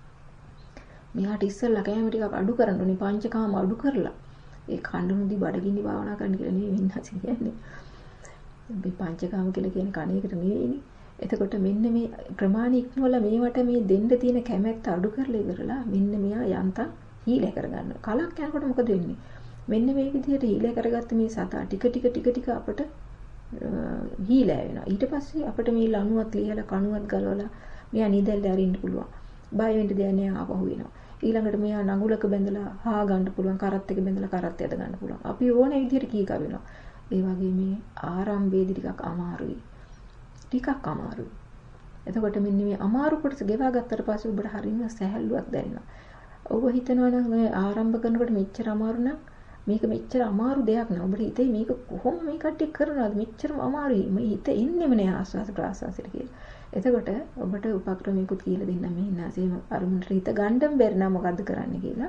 මෙයාට ඉස්සෙල්ලා කෑම ටිකක් අඩු කරන්න ඕනේ. පංචකාම අඩු කරලා ඒ කණ්ඩුනුදි බඩගිනි භාවනා කරන්න කියලා නෙවෙයි වෙනස් කියන්නේ. මේ පංචකාම කියලා කියන කණේකට නෙවෙයිනේ. එතකොට මෙන්න මේ ප්‍රමාණ ඉක්මවල මේවට මේ දෙන්න තියෙන කැමැත්ත අඩු කරලා ඉවරලා මෙන්න මෙයා යන්තම් හීලය කරගන්නවා. කලක් යනකොට මොකද වෙන්නේ? මෙන්න මේ විදිහට හීලය කරගත්ත මේ සතා ටික ටික ටික ටික අපට හීලය වෙනවා. ඊට පස්සේ අපිට මේ ලණුවත් ලියලා කණුවත් ගලවලා මෙයා නිදැල්ල අරින්න පුළුවන්. බය වෙන්න දෙයක් නෑ ආපහු වෙනවා. ඊළඟට මෙයා නඟුලක බැඳලා හා ගන්න පුළුවන්. කරත් එක බැඳලා කරත් යද ගන්න පුළුවන්. අපි ඕනේ විදිහට කී කවිනවා. ඒ වගේ මේ ආරම්භයේදී ටිකක් අමාරුයි. ටිකක් අමාරුයි. එතකොට මෙන්න මේ අමාරු කොටස ගෙවා ගත්තට පස්සේ ඔබට හරියම සැහැල්ලුවක් දැනෙනවා. ඔබ හිතනවා නම් මේ ආරම්භ කරනකොට මෙච්චර අමාරු නම් මේක මෙච්චර අමාරු දෙයක් නෑ. ඔබට හිතේ මේක කොහොම මේ කට්ටිය කරනවද? මෙච්චරම අමාරුයි. මේ හිත එන්නෙම නෑ ආස්වාද ප්‍රාසාසයට කියලා. එතකොට ඔබට උපක්‍රමයකුත් කියලා දෙන්න මේ ඉන්නාසෙම අරුමුණට හිත ගණ්ඩම් බැරි නම් මොකද්ද කරන්න කියලා.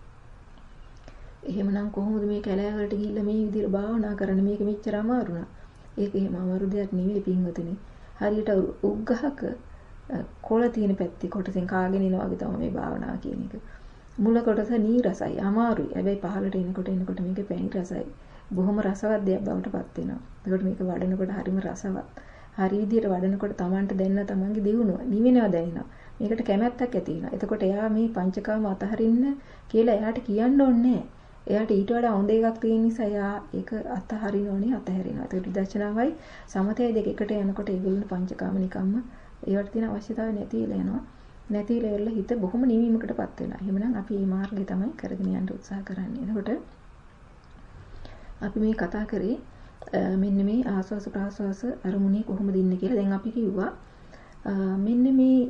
එහෙමනම් කොහොමද මේ කැලෑ වලට ගිහිල්ලා මේ විදිහට භාවනා කරන්න මේක මෙච්චර අමාරු නා? ඒක එහෙම අමාරු දෙයක් නෙවෙයි පින්වතුනි. හරියට උග්ගහක කොළ තියෙන පැත්තේ කොටසෙන් කාගෙන එනවා වගේ තමයි මේ භාවනාව කියන එක. මුල කොටස නීරසයි අමාරුයි. හැබැයි පහළට එනකොට එනකොට මේක පැණි රසයි. බොහොම රසවත් දෙයක් බවට පත් වෙනවා. ඒකට මේක වඩනකොට හරිම රසවත්. හරි විදියට වඩනකොට Tamanට දැනෙන Tamanගේ දියුණුව නිවෙනවා දැනෙනවා. මේකට කැමැත්තක් ඇති වෙනවා. එතකොට එයා මේ පංචකාම අතහරින්න කියලා එයාට කියන්න ඕනේ. එයාට ඊට වඩා හොඳ එකක් තියෙන නිසා එයා ඒක අතහරින්න ඕනේ අතහැරෙනවා. ඒක විදර්ශනාවයි සමතයයි දෙක එකට යනකොට ඒගොල්ලෝ පංචකාම නිකම්ම ඒවට තියෙන අවශ්‍යතාවය නැතිලා යනවා. නැතිලා ඉවරලා හිත බොහොම නිවීමකටපත් වෙනවා. එහෙමනම් අපි මේ මාර්ගය තමයි කරගෙන යන්න උත්සාහ කරන්නේ. එතකොට අපි මේ කතා කරේ මෙන්න මේ ආස්වාස ප්‍රාස්වාස අරමුණේ කොහොමද ඉන්නේ කියලා. දැන් අපි කිව්වා මෙන්න මේ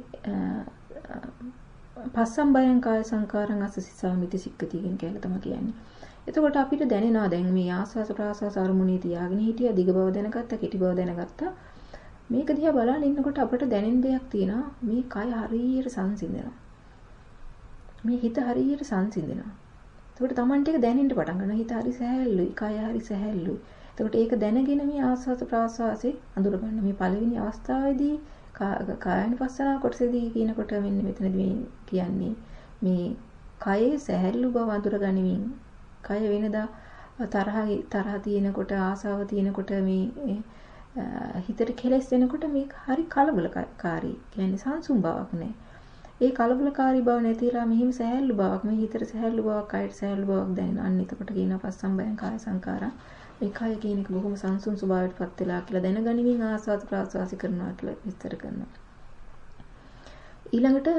පස්සම් බයං කාය සංකාරං අසසිසාමිති සික්කති කියන කියලා තමයි කියන්නේ. එතකොට අපිට දැනෙනවා දැන් මේ ආස්වාස ප්‍රාස්වාස අරමුණේ තියාගෙන හිටියා දිග බව දැනගත්තා කෙටි බව දැනගත්තා. මේක දිහා බලන ඉන්නකොට අපිට දැනෙන දෙයක් තියෙනවා. මේ කය හරියට සංසිඳනවා. මේ හිත හරියට සංසිඳනවා. එතකොට Tamanට ඒක දැනෙන්න පටන් ගන්නවා. හිත හරි සැහැල්ලුයි, කය හරි සැහැල්ලුයි. එතකොට ඒක දැනගෙන මේ ආස්වාද ප්‍රාස්වාසේ අඳුර ගන්න. මේ පළවෙනි අවස්ථාවේදී කායानुපස්සනා කොටසේදී කියනකොට මෙන්න මෙතනදී මේ කියන්නේ මේ කයේ සැහැල්ලු බව අඳුර ගනිමින් කය වෙනදා තරහ තරහ තියෙනකොට ආසාව තියෙනකොට මේ හිතට කෙලස් වෙනකොට මේක හරි කලබලකාරී. කියන්නේ සංසුම් බවක් නෑ. ඒ කලබලකාරී බව නැතිලා මෙහිම සැහැල්ලු බවක් මේ හිතට සැහැල්ලු බවක් කයට සැහැල්ලු බවක් දැනෙන. අන්න එතකොට කියනවා පස්සම්බයං කාය සංකාරා. මේ කය කියන එක බොහොම සංසුන් ස්වභාවයට පත් වෙලා කියලා දැනගනිමින් ආස්වාද ප්‍රාස්වාසි කරනවා කියලා විස්තර කරනවා. ඊළඟට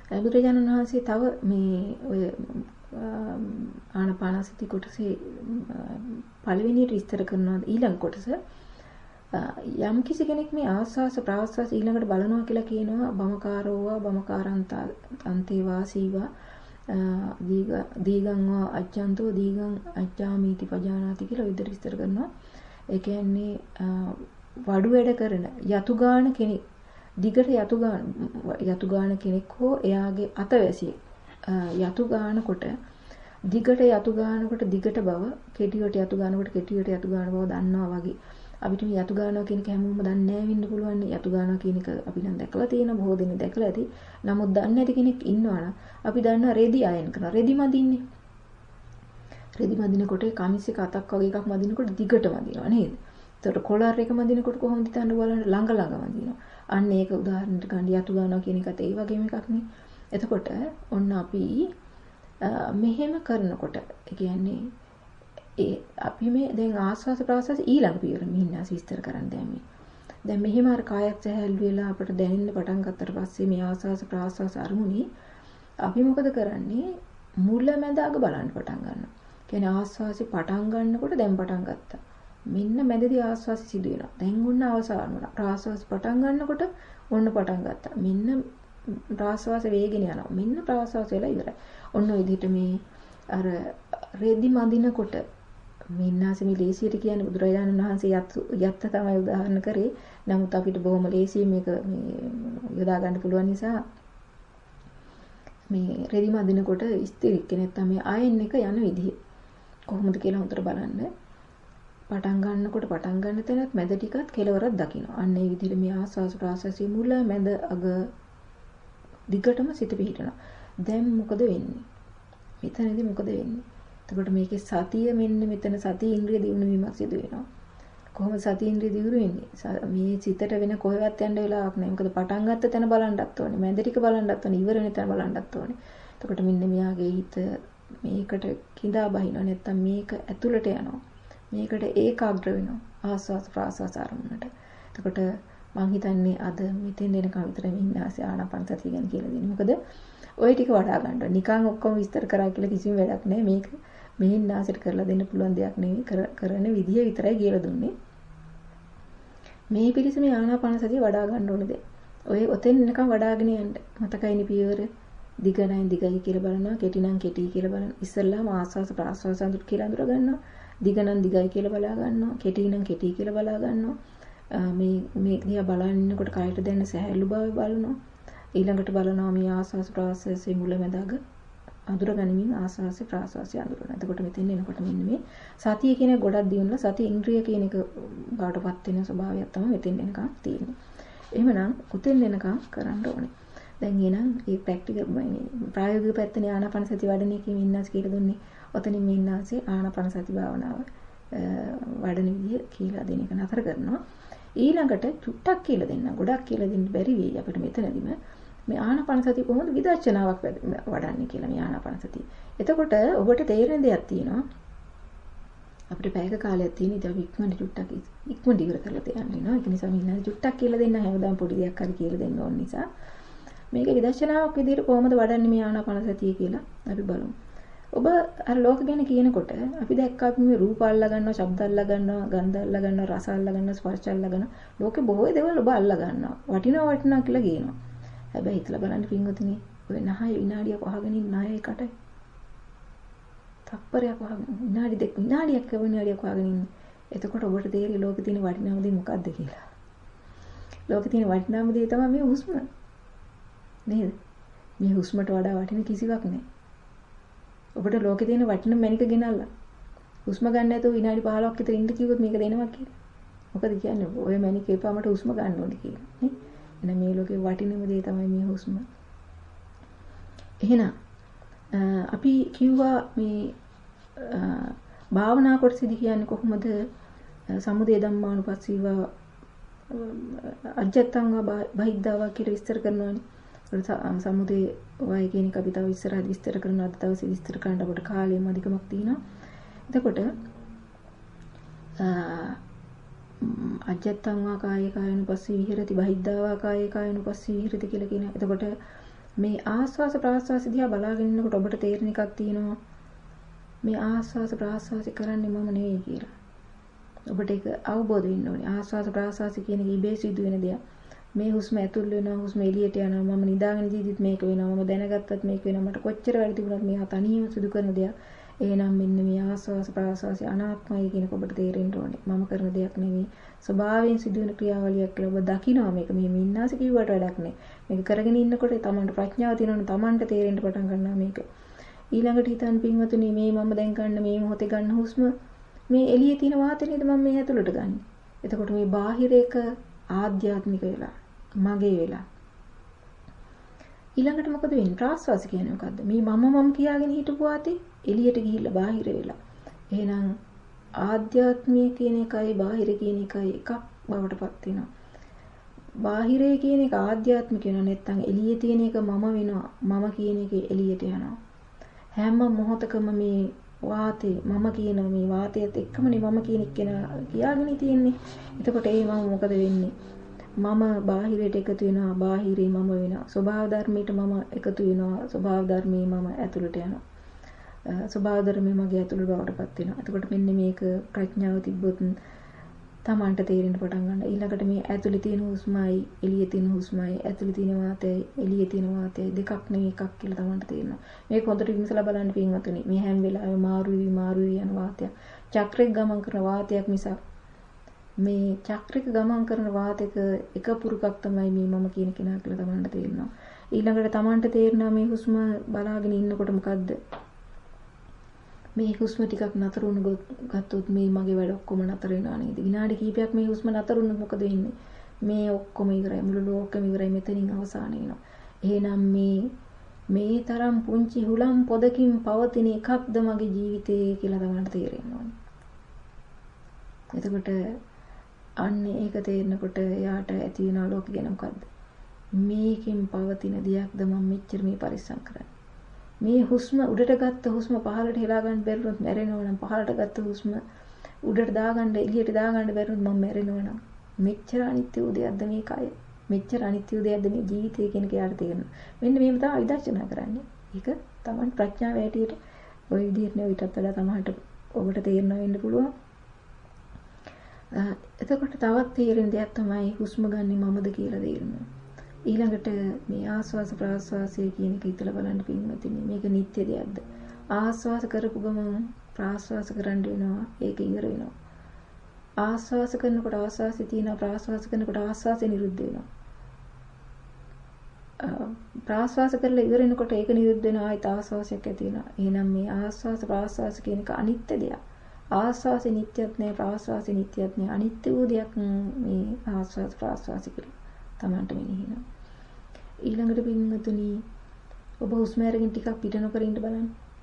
බුදුරජාණන් වහන්සේ තව මේ ඔය ආනාපානසති කොටසේ පළවෙනියට විස්තර කරනවා ඊළඟ කොටස. යම් කිසි කෙනෙක් මේ ආස්වාස ප්‍රාස්වාස ඊළඟට බලනවා කියලා කියනවා බමකාරෝවා බමකාරන්ත අන්තේ වාසීවා දීග දීගං වා අච්ඡන්තෝ දීගං අච්ඡාමීති පජානාති කියලා විදිහට විස්තර කරනවා. ඒ කියන්නේ වඩු වැඩ කරන යතු ගාන කෙනෙක් දිගට යතු ගාන යතු ගාන කෙනෙක් හෝ එයාගේ අතවැසියෙක් යතු ගානකොට දිගට යතු ගානකොට දිගට බව කෙටියට යතු ගානකොට කෙටියට යතු ගාන බව දන්නවා වගේ. අපිට මේ යතු ගානවා කියන එක හැමෝම දන්නේ නැහැ වෙන්න පුළුවන්. යතු ගානවා කියන එක අපි නම් දැකලා තියෙන බොහෝ දෙනෙක් දැකලා ඇති. නමුත් දන්නේ නැති කෙනෙක් ඉන්නවනම් අපි දන්නවා රෙදි අයන් කරනවා. රෙදි මදින්නේ. රෙදි මදිනකොට කමිස් එක අතක් වගේ එකක් මදිනකොට දිගට මදිනවා නේද? එතකොට කොලර් එක මදිනකොට කොහොමද හිතන්න බලන්න ළඟ ළඟ මදිනවා. අන්න ඒක උදාහරණයක් ගන්න යතු ගානවා කියන එකත් ඒ වගේම එකක් නේ. එතකොට ඔන්න අපි මෙහෙම කරනකොට ඒ කියන්නේ ඒ අපි මේ දැන් ආස්වාස ප්‍රාස්වාස ඊළඟ පියවර මිහින්නාස විස්තර කරන්න දැන් මේ. දැන් මෙහෙම අර කායත් සැහැල්ලු වෙලා අපිට දැනෙන්න පටන් ගත්තට පස්සේ මේ ආස්වාස ප්‍රාස්වාස අරමුණේ අපි මොකද කරන්නේ? මුල මැද අග බලන්න පටන් ගන්නවා. කියන්නේ ආස්වාසි පටන් ගන්නකොට දැන් පටන් ගත්තා. මෙන්න මැදදී ආස්වාසි සිදු වෙනවා. දැන් ඔන්න අවසාන වුණා. ප්‍රාස්වාස පටන් ගන්නකොට ඔන්න පටන් ගත්තා. මෙන්න ප්‍රාස්වාස වේගෙන යනවා. මෙන්න ප්‍රාස්වාස වෙලා ඉවරයි. ඔන්න ඔය විදිහට මේ අර රෙදි මදිනකොට මින්නාසෙ මේ ලේසියට කියන්නේ බුදුරජාණන් වහන්සේ යත්ත තමයි උදාහරණ කරේ. නමුත් අපිට බොහොම ලේසියෙන් මේක මේ යොදා ගන්න පුළුවන් නිසා මේ රෙදි මදිනකොට ස්ත්‍රික් නැත්නම් මේ ආයෙන් එක යන විදිහ කොහොමද කියලා උතර බලන්න. පටන් ගන්නකොට පටන් ගන්න තැනත් මැද ටිකත් කෙලවරක් දකින්න. අන්න ඒ විදිහට මේ ආස්වාස ප්‍රාස්වාසයේ මුල මැද අග දිගටම සිත පිහිටනවා. දැන් මොකද වෙන්නේ? මෙතනදී මොකද වෙන්නේ? එතකොට මේකේ සතිය මෙන්න මෙතන සතිය ඉන්ද්‍රිය දියුණු වීමක් සිදු වෙනවා. කොහොමද සතිය ඉන්ද්‍රිය දියුණු වෙන්නේ? මේ සිතට වෙන කොහෙවත් යන්න වෙලාවක් නැහැ. මොකද පටන් ගත්ත තැන බලන්නත් ඕනේ. මැද ටික බලන්නත් ඕනේ. ඉවර වෙන තැන බලන්නත් ඕනේ. එතකොට මෙන්න මෙයාගේ හිත මේකට කිඳා බහිනවා. නැත්තම් මේක ඇතුළට යනවා. මේකට ඒකාග්‍ර වෙනවා. ආස්වාස ප්‍රාස්වාස අරමුණට. එතකොට මම හිතන්නේ අද මෙතෙන් එනකම් විතර මින්නාසේ ආනාපාන සතිය ගැන කියලා දෙන්නේ. මොකද ওই ටික වඩා ගන්න. නිකන් ඔක්කොම විස්තර කරා කියලා කිසිම වැඩක් නැහැ. මේක මින්නාසෙට කරලා දෙන්න පුළුවන් දෙයක් නෙවෙයි. කරන විදිය විතරයි කියලා දුන්නේ. මේ පිළිස මේ ආනාපාන සතිය වඩා ගන්න ඕනද? ඔය ඔතෙන් එනකම් වඩාගෙන යන්න. මතකයිනි පියවර දිග නම් දිගයි කියලා බලනවා. කෙටි නම් කෙටි කියලා බලනවා. ඉස්සෙල්ලාම ආස්වාස ප්‍රාස්වාස අඳුර කියලා අඳුර ගන්නවා. දිග නම් දිගයි කියලා බලා ගන්නවා. කෙටි නම් කෙටි කියලා බලා ගන්නවා. මේ මේ දිහා බලනකොට කයට දැනෙන සැහැල්ලු බව බලනවා. ඊළඟට බලනවා මේ ආස්වාස ප්‍රාස්වාසයේ මුල මැදග අඳුර ගනිමින් ආස්වාස ප්‍රාස්වාසය අඳුරන. එතකොට මෙතෙන් එනකොට මෙන්න මේ සතිය කියන ගොඩක් දියුණුලා සති ඉන්ද්‍රිය කියන එක බාටපත් වෙන ස්වභාවයක් තමයි මෙතෙන් එනකම් තියෙන්නේ. එහෙමනම් උතෙන් එනකම් කරන්න ඕනේ. දැන් එනනම් මේ ප්‍රැක්ටිකල් ප්‍රායෝගික පැත්තේ ආනාපාන සති වඩන එකේ මින්නාස් කියලා දුන්නේ. ඔතනින් මින්නාසේ ආනාපාන සති භාවනාව වඩන විදිය කියලා දෙන එක නතර කරනවා. ඊළඟට චුට්ටක් කියලා දෙන්න. ගොඩක් කියලා දෙන්න බැරි වෙයි අපිට මෙතනදිම. මේ ආනාපාන සතිය කොහොමද විදර්ශනාවක් වඩන්නේ කියලා මේ ආනාපාන සතිය. එතකොට ඔබට තේරෙන දෙයක් තියෙනවා. අපිට පැයක කාලයක් තියෙන ඉතින් අපි ඉක්මනට චුට්ටක් ඉක්මනට ඉවර කරලා තියන්න වෙනවා. ඒක නිසා මින්නාස් චුට්ටක් කියලා දෙන්න හැමදාම පොඩි දෙයක් හරි කියලා දෙන්න ඕන නිසා මේක විදර්ශනාවක් විදිහට කොහොමද වඩන්නේ මේ ආනාපාන සතිය කියලා අපි බලමු. ඔබ අර ලෝක ගැන කියනකොට අපි දැක්කා අපි මේ රූප අල්ලා ගන්නවා, ශබ්ද අල්ලා ගන්නවා, ගන්ධ අල්ලා ගන්නවා, රස අල්ලා ගන්නවා, ස්පර්ශ අල්ලා ගන්නවා. ලෝකේ බොහෝ දේවල් ඔබ අල්ලා ගන්නවා. වටිනවා වටිනවා කියලා කියනවා. හැබැයි හිතලා බලන්න පින්වතුනි, ඔය නහය විනාඩියක් වහගෙන ඉන්න නහය කටයි. තප්පරයක් වහගෙන විනාඩි දෙක විනාඩියක් විනාඩියක් වහගෙන ඉන්න. එතකොට ඔබට තේරෙයි ලෝකේ තියෙන වටිනාම දේ මොකක්ද කියලා. ලෝකේ තියෙන වටිනාම දේ තමයි මේ හුස්ම. නේද? මේ හුස්මට වඩා වටින කිසිවක් නැහැ. ඔබට ලෝකේ තියෙන වටින මැනික ගෙනල්ලා හුස්ම ගන්න නැතුව විනාඩි පහළොක් විතර ඉන්න කිව්වොත් මේක දෙනවා කියලා. මොකද කියන්නේ? ඔය මැනික එපාමට හුස්ම ගන්න ඕනේ කියලා. නේ? එහෙනම් මේ ලෝකේ වටිනම දේ තමයි මේ හුස්ම. එහෙනම් අපි කිව්වා මේ භාවනා කොටසදී කියන්නේ කොහොමද සමුදය ධම්මානුපස්සීව අජත්තංග බහිද්ධාවා කියලා විස්තර කරනවානේ. සමුදේ වය කියන එක අපි තව ඉස්සරහට විස්තර කරනවා. අද දවසේ විස්තර කරන්න අපට කාලෙම අධිකමක් තියෙනවා. එතකොට අජත්තං වා කායේ කායනුපස්සී විහෙරති බහිද්ධා වා කායේ කායනුපස්සී විහෙරති කියලා කියනවා. එතකොට මේ ආස්වාස ප්‍රාස්වාස දිහා බලාගෙන ඉන්නකොට ඔබට තේරෙන එකක් තියෙනවා. මේ ආස්වාස ප්‍රාස්වාස කරන්නේ මම නෙවෙයි කියලා. ඔබට ඒක අවබෝධ වෙන්න ඕනේ. ආස්වාස ප්‍රාස්වාස කියන එක ඉබේ සිදුවෙන දෙයක්. මේ හුස්ම ඇතුල් වෙනවා, හුස්ම එළියට යනවා. මම නිදාගෙන ඉඳීදිත් මේක වෙනවා. මම දැනගත්තත් මේක වෙනවා. මට කොච්චර වැඩි තිබුණත් මේ තනියම සිදු කරන දෙයක්. එහෙනම් මෙන්න මේ ආස්වාස ප්‍රාස්වාසය අනාත්මයි කියන ඔබට තේරෙන්න ඕනේ. මම කරන දෙයක් නෙවෙයි. ස්වභාවයෙන් සිදුවෙන ක්‍රියාවලියක් කියලා ඔබ දකිනවා. මේක මේ මින්නාස කිව්වට වැඩක් නෑ. මේක කරගෙන ඉන්නකොට තමන්ට ප්‍රඥාව තියෙනවනේ තමන්ට තේරෙන්න පටන් ගන්නවා මේක. ඊළඟට හිතන් පින්වතුනි මේ මම දැන් ගන්න මේ මොහොතේ ගන්න හුස්ම මේ එළියේ තියෙන වාතය නේද මම මේ ඇතුළට ගන්න. එතකොට මේ බාහිර එක ආධ්‍යාත්මික වෙලා මගේ වෙලා. ඊළඟට මොකද වෙන්නේ? ප්‍රාස්වාස කියන්නේ මොකද්ද? මේ මම මම කියාගෙන හිටපු වාතේ එළියට ගිහිල්ලා බාහිර වෙලා. එහෙනම් ආධ්‍යාත්මික කියන එකයි බාහිර කියන එකයි එකක් බවට පත් වෙනවා. බාහිරේ කියන එක ආධ්‍යාත්මික වෙනවා නැත්නම් එළියේ තියෙන එක මම වෙනවා. මම කියන එක එළියට යනවා. හැම මොහොතකම මේ වාතේ මම කියන මේ වාතයත් එක්කමනේ මම කියන එක කියාගෙන තියෙන්නේ. එතකොට ඒ මම මොකද වෙන්නේ? මම බාහිරයට එකතු වෙනවා. බාහිරේ මම වෙනවා. ස්වභාව ධර්මයට මම එකතු වෙනවා. ස්වභාව ධර්මයේ මම ඇතුළට යනවා. ස්වභාව ධර්මයේ මගේ ඇතුළට බවට පත් වෙනවා. එතකොට මෙන්න මේක ප්‍රඥාව තිබ්බොත් තමන්ට තේරෙන්න පටන් ගන්නවා. ඊළඟට මේ ඇතුළේ තියෙන හුස්මයි එළියේ තියෙන හුස්මයි ඇතුළේ තියෙන වාතයයි එළියේ තියෙන වාතයයි දෙකක් නෙවෙයි එකක් කියලා තමන්ට තේරෙනවා. මේක හොඳට විමසලා බලන්න පින්වතුනි. මේ හැම වෙලාවෙම මාරු වී මාරු වී යන වාතයක්. චක්‍රයක් ගමන් කරන වාතයක් මිසක් මේ චක්‍රික ගමන් කරන වාතයක එක පුරුකක් තමයි මේ මම කියන කෙනා කියලා තමන්ට තේරෙනවා. ඊළඟට තමන්ට තේරෙනවා මේ හුස්ම බලාගෙන ඉන්නකොට මොකද්ද? මේ හුස්ම ටිකක් නතර වුණ ගත්තොත් මේ මගේ වැඩ ඔක්කොම නතර වෙනවා නේද? විනාඩි කිහිපයක් මේ හුස්ම නතර වුණොත් මොකද වෙන්නේ? මේ ඔක්කොම ඉවරයි. මුළු ලෝකෙම ඉවරයි. මෙතනින් අවසාන වෙනවා. එහෙනම් මේ මේ තරම් පුංචි හුලම් පොදකින් පවතින එකක්ද මගේ ජීවිතේ කියලා තමන්ට තේරෙන්න ඕනේ. එතකොට අන්න ඒක තේරෙනකොට එයාට ඇති වෙන ආලෝකය ගැන මොකද්ද? මේකෙන් පවතින දෙයක්ද මම මෙච්චර මේ පරිස්සම් කරන්නේ. මේ හුස්ම උඩට ගත්ත හුස්ම පහළට හෙලා ගන්න බැරිවොත් මැරෙනවා නම් පහළට ගත්ත හුස්ම උඩට දාගන්න එළියට දාගන්න බැරිවොත් මම මැරෙනවා නම් මෙච්චර අනිත්‍ය වූ දෙයක්ද මේ කය? මෙච්චර අනිත්‍ය වූ දෙයක්ද මේ ජීවිතය කියන කයට තේරෙනවා. මෙන්න මේව තමයි විදර්ශනා කරන්නේ. ඒක තමයි ප්‍රඥාව ඇටියට ওই විදිහට නේ ඊටත් වඩා තමයිට ඔබට තේරෙන්න වෙන්න පුළුවන්. එතකොට තවත් තේරෙන දෙයක් තමයි හුස්ම ගන්නෙ මමද කියලා තේරෙනවා. ඊළඟට මේ ආස්වාස ප්‍රාස්වාසය කියන එක හිතලා බලන්න පින්වතුනි මේක නිත්‍ය දෙයක්ද? ආස්වාස කරපු ගමන් ප්‍රාස්වාස කරන්න වෙනවා. ඒක ඉවර වෙනවා. ආස්වාස කරනකොට ආස්වාසය තියෙනවා. ප්‍රාස්වාස කරනකොට ආස්වාසය නිරුද්ධ වෙනවා. ප්‍රාස්වාස කරලා ඉවර වෙනකොට ඒක නිරුද්ධ වෙනවා. ආයෙත් ආස්වාසයක් ඇති වෙනවා. එහෙනම් මේ ආස්වාස ප්‍රාස්වාස කියන එක අනිත්‍ය දෙයක්. ආස්වාසය නිට්ටයත් නෑ ප්‍රාස්වාසය නිට්ටයත් නෑ අනිත්‍ය වූ දෙයක් මේ ආස්වාස ප්‍රාස්වාස කියලා තමන්ට මෙනෙහිනවා. ඊළඟට පින්වතුනි ඔබ හුස්ම අරගෙන ටිකක් පිට නොකර ඉන්න බලන්න.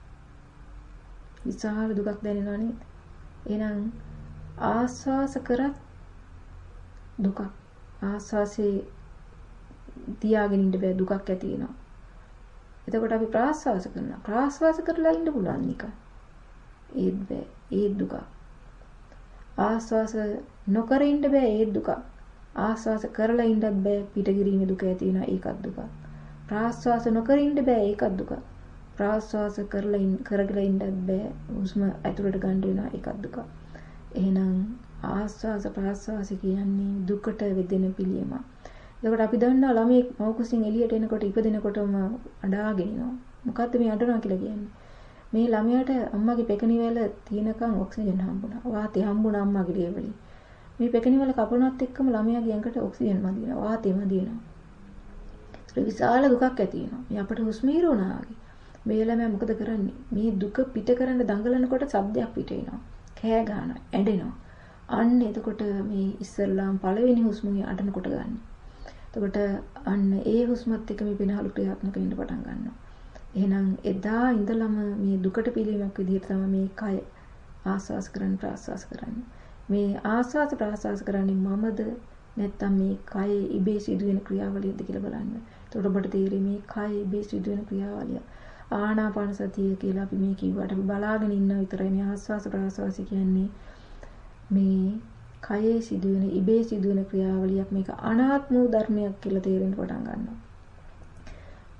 විශාල දුකක් දැනෙනවා නේද? එහෙනම් ආස්වාස කරත් දුක. ආස්වාසේ තියාගෙන ඉන්න බෑ දුකක් ඇති වෙනවා. එතකොට අපි ප්‍රාස්වාස කරනවා. ප්‍රාස්වාස කරලා ඉන්න පුළුවන් නිකන්. ඒත් බෑ. ඒ දුක. ආස්වාස නොකර ඉන්න බෑ ඒ දුක. ආස්වාස කරලා ඉන්නත් බෑ පිටගිරීමේ දුක ඇති වෙනවා ඒකත් දුක. ප්‍රාස්වාස නොකර ඉන්න බෑ ඒකත් දුක. ප්‍රාස්වාස කරලා ඉන්න කරගෙන ඉන්නත් බෑ හුස්ම ඇතුළට ගන්න වෙනවා ඒකත් දුක. එහෙනම් ආස්වාස ප්‍රාස්වාස කියන්නේ දුකට වෙදෙන පිළියම. එතකොට අපි දන්නවා ළමයි මවකුසින් එළියට එනකොට ඉපදෙනකොටම අඬාගෙන ඉනවා. මොකද්ද මේ අඬනවා කියලා කියන්නේ? මේ ළමයාට අම්මගේ පෙකණිවැල තියෙනකන් ඔක්සිජන් හම්බුණා. වාතය හම්බුණා අම්මගේ ලේවලින්. මේ පෙකණිවැල කපනවත් එක්කම ළමයාගේ ඇඟට ඔක්සිජන් මදි වෙනවා. වාතය මදි වෙනවා. ඒක විශාල දුකක් ඇති වෙනවා. මේ අපට හුස්ම ඉරවනවා වගේ. මේ ළමයා මොකද කරන්නේ? මේ දුක පිට කරන්න දඟලනකොට ශබ්දයක් පිට එනවා. කෑ ගන්නවා, ඇඬෙනවා. අන්න එතකොට මේ ඉස්සල්ලාම් පළවෙනි හුස්මේ අඬනකොට ගන්න. එතකොට අන්න ඒ හුස්මත් එක්ක මේ වෙනහළු ක්‍රියාත්මක වෙන්න පටන් ගන්නවා. එහෙනම් එදා ඉඳලම මේ දුකට පිළිවීමක් විදිහට තමයි මේ කය ආස්වාස් කරන්න ප්‍රාස්වාස් කරන්නේ. මේ ආස්වාස් ප්‍රාස්වාස් කරන්නේ මමද නැත්නම් මේ කයේ ඉබේ සිදුවෙන ක්‍රියාවලියද කියලා බලන්න. එතකොට ඔබට තේරෙයි මේ කයේ ඉබේ සිදුවෙන ක්‍රියාවලිය. ආනාපාන සතිය කියලා අපි මේ කිව්වට අපි බලාගෙන ඉන්න විතරයි මේ ආස්වාස් ප්‍රාස්වාස් කියන්නේ මේ කයේ සිදුවෙන ඉබේ සිදුවෙන ක්‍රියාවලියක් මේක අනාත්ම ධර්මයක් කියලා තේරෙන්න පටන් ගන්නවා.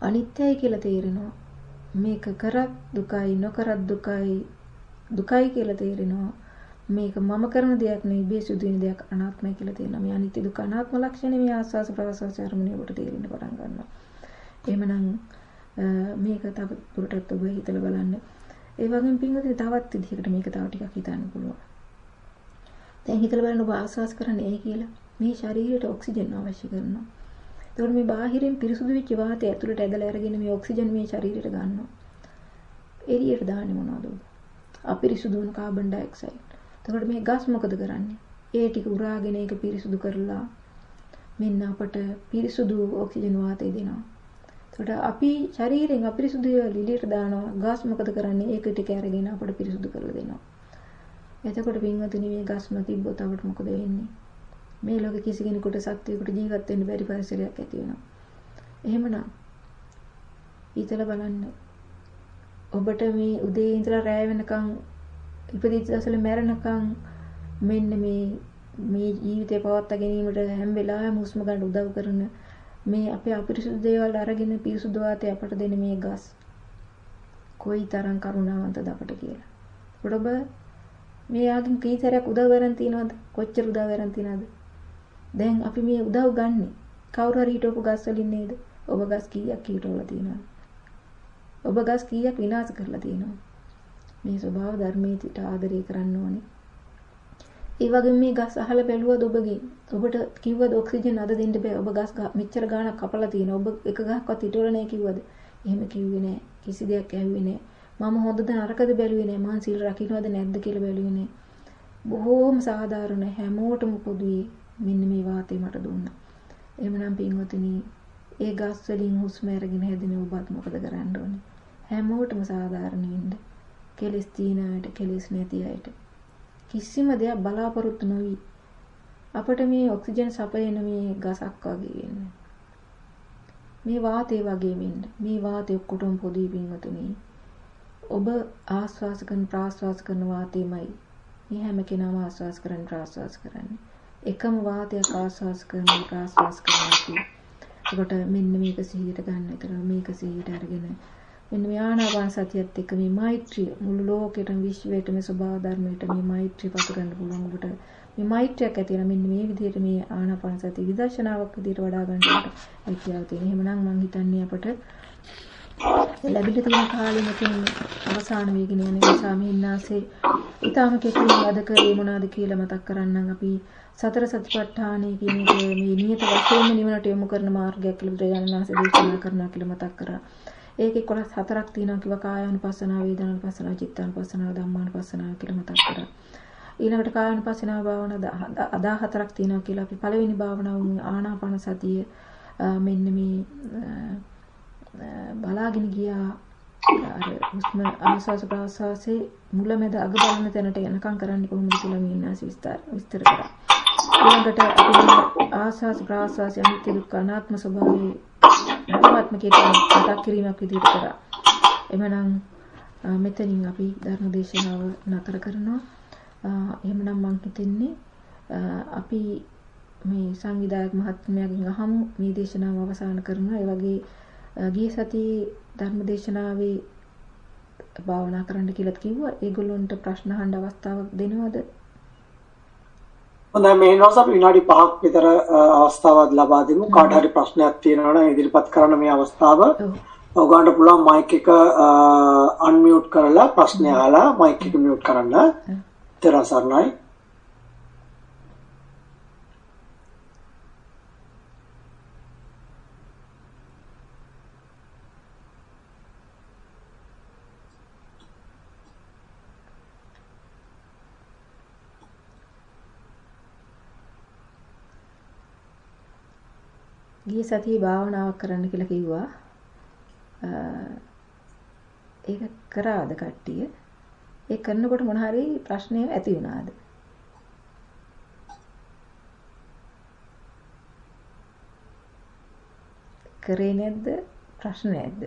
අනිත්‍යයි කියලා තේරෙනවා. මේක කරත් දුකයි නොකරත් දුකයි දුකයි කියලා තේරෙනවා. මේක මම කරන දෙයක් නෙවෙයි මේ සිදුවෙන දෙයක් අනාත්මයි කියලා තේරෙනවා. මේ අනිත්‍ය දුක අනාත්ම ලක්ෂණ මේ ආස්වාස ප්‍රසවාස අරමුණේ ඔබට තේරෙන්න පටන් ගන්නවා. එහෙමනම් මේක තව දුරටත් ඔබ හිතලා බලන්න. ඒ වගේම පින්වතුනි තවත් විදිහකට මේක තව ටිකක් හිතන්න පුළුවන්. දැන් හිතලා බලන්න ඔබ ආස්වාස් කරන්නේ ඇයි කියලා. මේ ශරීරයට ඔක්සිජන් අවශ්‍ය කරනවා. එතකොට මේ බාහිරින් පිරිසුදු වෙච්ච වාතය ඇතුළට ඇදලා අරගෙන මේ ඔක්සිජන් මේ ශරීරයට ගන්නවා. එළියට දාන්නේ මොනවද? අපිරිසුදු වුණු කාබන් ඩයොක්සයිඩ්. එතකොට මේ ගස් මොකද කරන්නේ? ඒ ටික උරාගෙන ඒක පිරිසුදු කරලා මෙන්න අපට පිරිසුදු ඔක්සිජන් වාතය දෙනවා. එතකොට අපි ශරීරයෙන් අපිරිසුදු ඒවා එළියට දානවා. ගස් මොකද කරන්නේ? ඒක ටික අරගෙන අපට පිරිසුදු කරලා දෙනවා. එතකොට පින්වතුනි මේ ගස්ම තිබ්බොත් අපට මොකද වෙන්නේ? මේ ලෝකෙ කිසි කෙනෙකුට සත්වයකට ජීවත් වෙන්න බැරි පරිසරයක් ඇති වෙනවා. එහෙමනම් හිතලා බලන්න. ඔබට මේ උදේ ඉඳලා රැය වෙනකන් ඉපදිච්ච දවසල මැරෙනකන් මෙන්න මේ මේ ජීවිතය පවත්වා ගැනීමට හැම වෙලාවෙම හුස්ම ගන්න උදව් කරන මේ අපේ අපිරිසුදු දේවල් අරගෙන පිරිසුදු වාතය අපට දෙන මේ ගස් කොයි තරම් කරුණාවන්තද අපට කියලා. ඔබ මේ ආගින් කී සැරයක් උදව් කරන් තියනවද? කොච්චර උදව් කරන් තියනවද? දැන් අපි මේ උදව් ගන්නෙ කවුරු හරි හිටවපු ගස් වලින් නේද? ඔබ ගස් කීයක් හිටවලා තියනවද? ඔබ ගස් කීයක් විනාශ කරලා තියනවද? මේ ස්වභාව ධර්මයට ආදරය කරන්න ඕනේ. ඒ වගේම මේ ගස් අහලා බැලුවද ඔබගේ? ඔබට කිව්වද ඔක්සිජන් අද දෙන්න බෑ. ඔබ ගස් මෙච්චර ගාණක් කපලා තියෙනවා. ඔබ එක ගහක්වත් හිටවල නැහැ කිව්වද? එහෙම කිව්වේ නැහැ. කිසි දෙයක් ඇහුවේ නැහැ. මම හොඳද නරකද බැලුවේ නැහැ. මං සීල් රකින්නවද නැද්ද කියලා බැලුවේ නැහැ. බොහෝම සාධාරණ හැමෝටම පොදුයි මෙන්න මේ වාතය මට දුන්නා. එහෙමනම් පින්වතුනි ඒ ගස් වලින් හුස්ම අරගෙන හැදෙන ඔබත් මොකද කරන්න ඕනේ? හැමෝටම සාධාරණ වෙන්න. කෙලස් තියන අයට කෙලස් නැති අයට කිසිම දෙයක් බලාපොරොත්තු නොවි අපිට මේ ඔක්සිජන් සපයන මේ ගසක් වගේ වෙන්න. මේ වාතය වගේ වෙන්න. මේ වාතය ඔක්කොටම පොදුයි පින්වතුනි. ඔබ ආස්වාස කරන ප්‍රාස්වාස කරන වාතයමයි මේ හැම කෙනාම ආස්වාස කරන ප්‍රාස්වාස කරන්නේ. එකම වාතයක් ආස්වාස කරන ප්‍රාස්වාස කරනවා. ඒකට මෙන්න මේක සිහියට ගන්න. ඒතර මේක සිහියට අරගෙන මෙන්න මේ ආනාපාන සතියත් එක්ක මේ මෛත්‍රිය මුළු ලෝකෙටම විශ්වයටම ස්වභාව ධර්මයට මේ මෛත්‍රිය පතුරවන්න පුළුවන් ඔබට. මේ මෛත්‍රියක් ඇති වෙන මෙන්න මේ විදිහට මේ ආනාපාන සතිය විදර්ශනාවක් විදිහට වඩා ගන්නට හැකියාව තියෙනවා. එහෙමනම් මම හිතන්නේ අපට ලැබිලා තියෙන කාලෙ මෙතන අවසාන වේගෙන යන නිසා මින්නාසේ ඊටම කෙටියෙන් අද කරේ මොනවද කියලා මතක් කරන්නම්. අපි සතර සතිපට්ඨානය කියන එක මේ නියත වශයෙන්ම නිවනට යොමු කරන මාර්ගයක් කියලා බුදුරජාණන් වහන්සේ දේශනා කරනවා කියලා මතක් කරා. ඒකේ කොටස් හතරක් තියෙනවා කිව්වා කායානුපස්සනාව, වේදනානුපස්සනාව, චිත්තානුපස්සනාව, ධම්මානුපස්සනාව කියලා මතක් කරා. ඊළඟට කායානුපස්සනාව භාවනාව අදා හතරක් තියෙනවා කියලා අපි පළවෙනි භාවනාව ආනාපාන සතිය මෙන්න මේ බලාගෙන ගියා. අර හුස්ම ආස්වාස ප්‍රාස්වාසයේ මුලමෙද අග බලන තැනට යනකම් කරන්නේ කොහොමද කියලා මින්නාස විස්තර විස්තර කරා. ඊළඟට අපි ආස්වාස ප්‍රාස්වාසය අනිත්‍ය දුක්ඛ අනාත්ම ස්වභාවය ධර්මාත්මකයට මතක් කිරීමක් විදිහට කරා. එමනම් මෙතනින් අපි ධර්ම දේශනාව නතර කරනවා. එහෙමනම් මම හිතන්නේ අපි මේ සංවිධායක මහත්මයාගෙන් අහමු මේ දේශනාව අවසන් කරනවා. ඒ වගේ ගිය සතියේ ධර්ම දේශනාවේ භාවනා කරන්න කියලා කිව්වා. ඒගොල්ලන්ට ප්‍රශ්න අහන්න අවස්ථාවක් දෙනවද? හොඳයි මේ වෙනවාස අපි විනාඩි පහක් විතර අවස්ථාවක් ලබා දෙමු. කාට හරි ප්‍රශ්නයක් තියෙනවා නම් ඉදිරිපත් කරන්න මේ අවස්ථාව. ඔයගොල්ලන්ට පුළුවන් මයික් එක අන්මියුට් කරලා ප්‍රශ්න අහලා මයික් එක මියුට් කරන්න. තරසර්ණයි. ගිය සතියේ භාවනාවක් කරන්න කියලා කිව්වා. ඒක කරාද කට්ටිය? ඒ කරනකොට මොන හරි ප්‍රශ්නයක් ඇති වුණාද? කරේ නැද්ද? ප්‍රශ්න නැද්ද?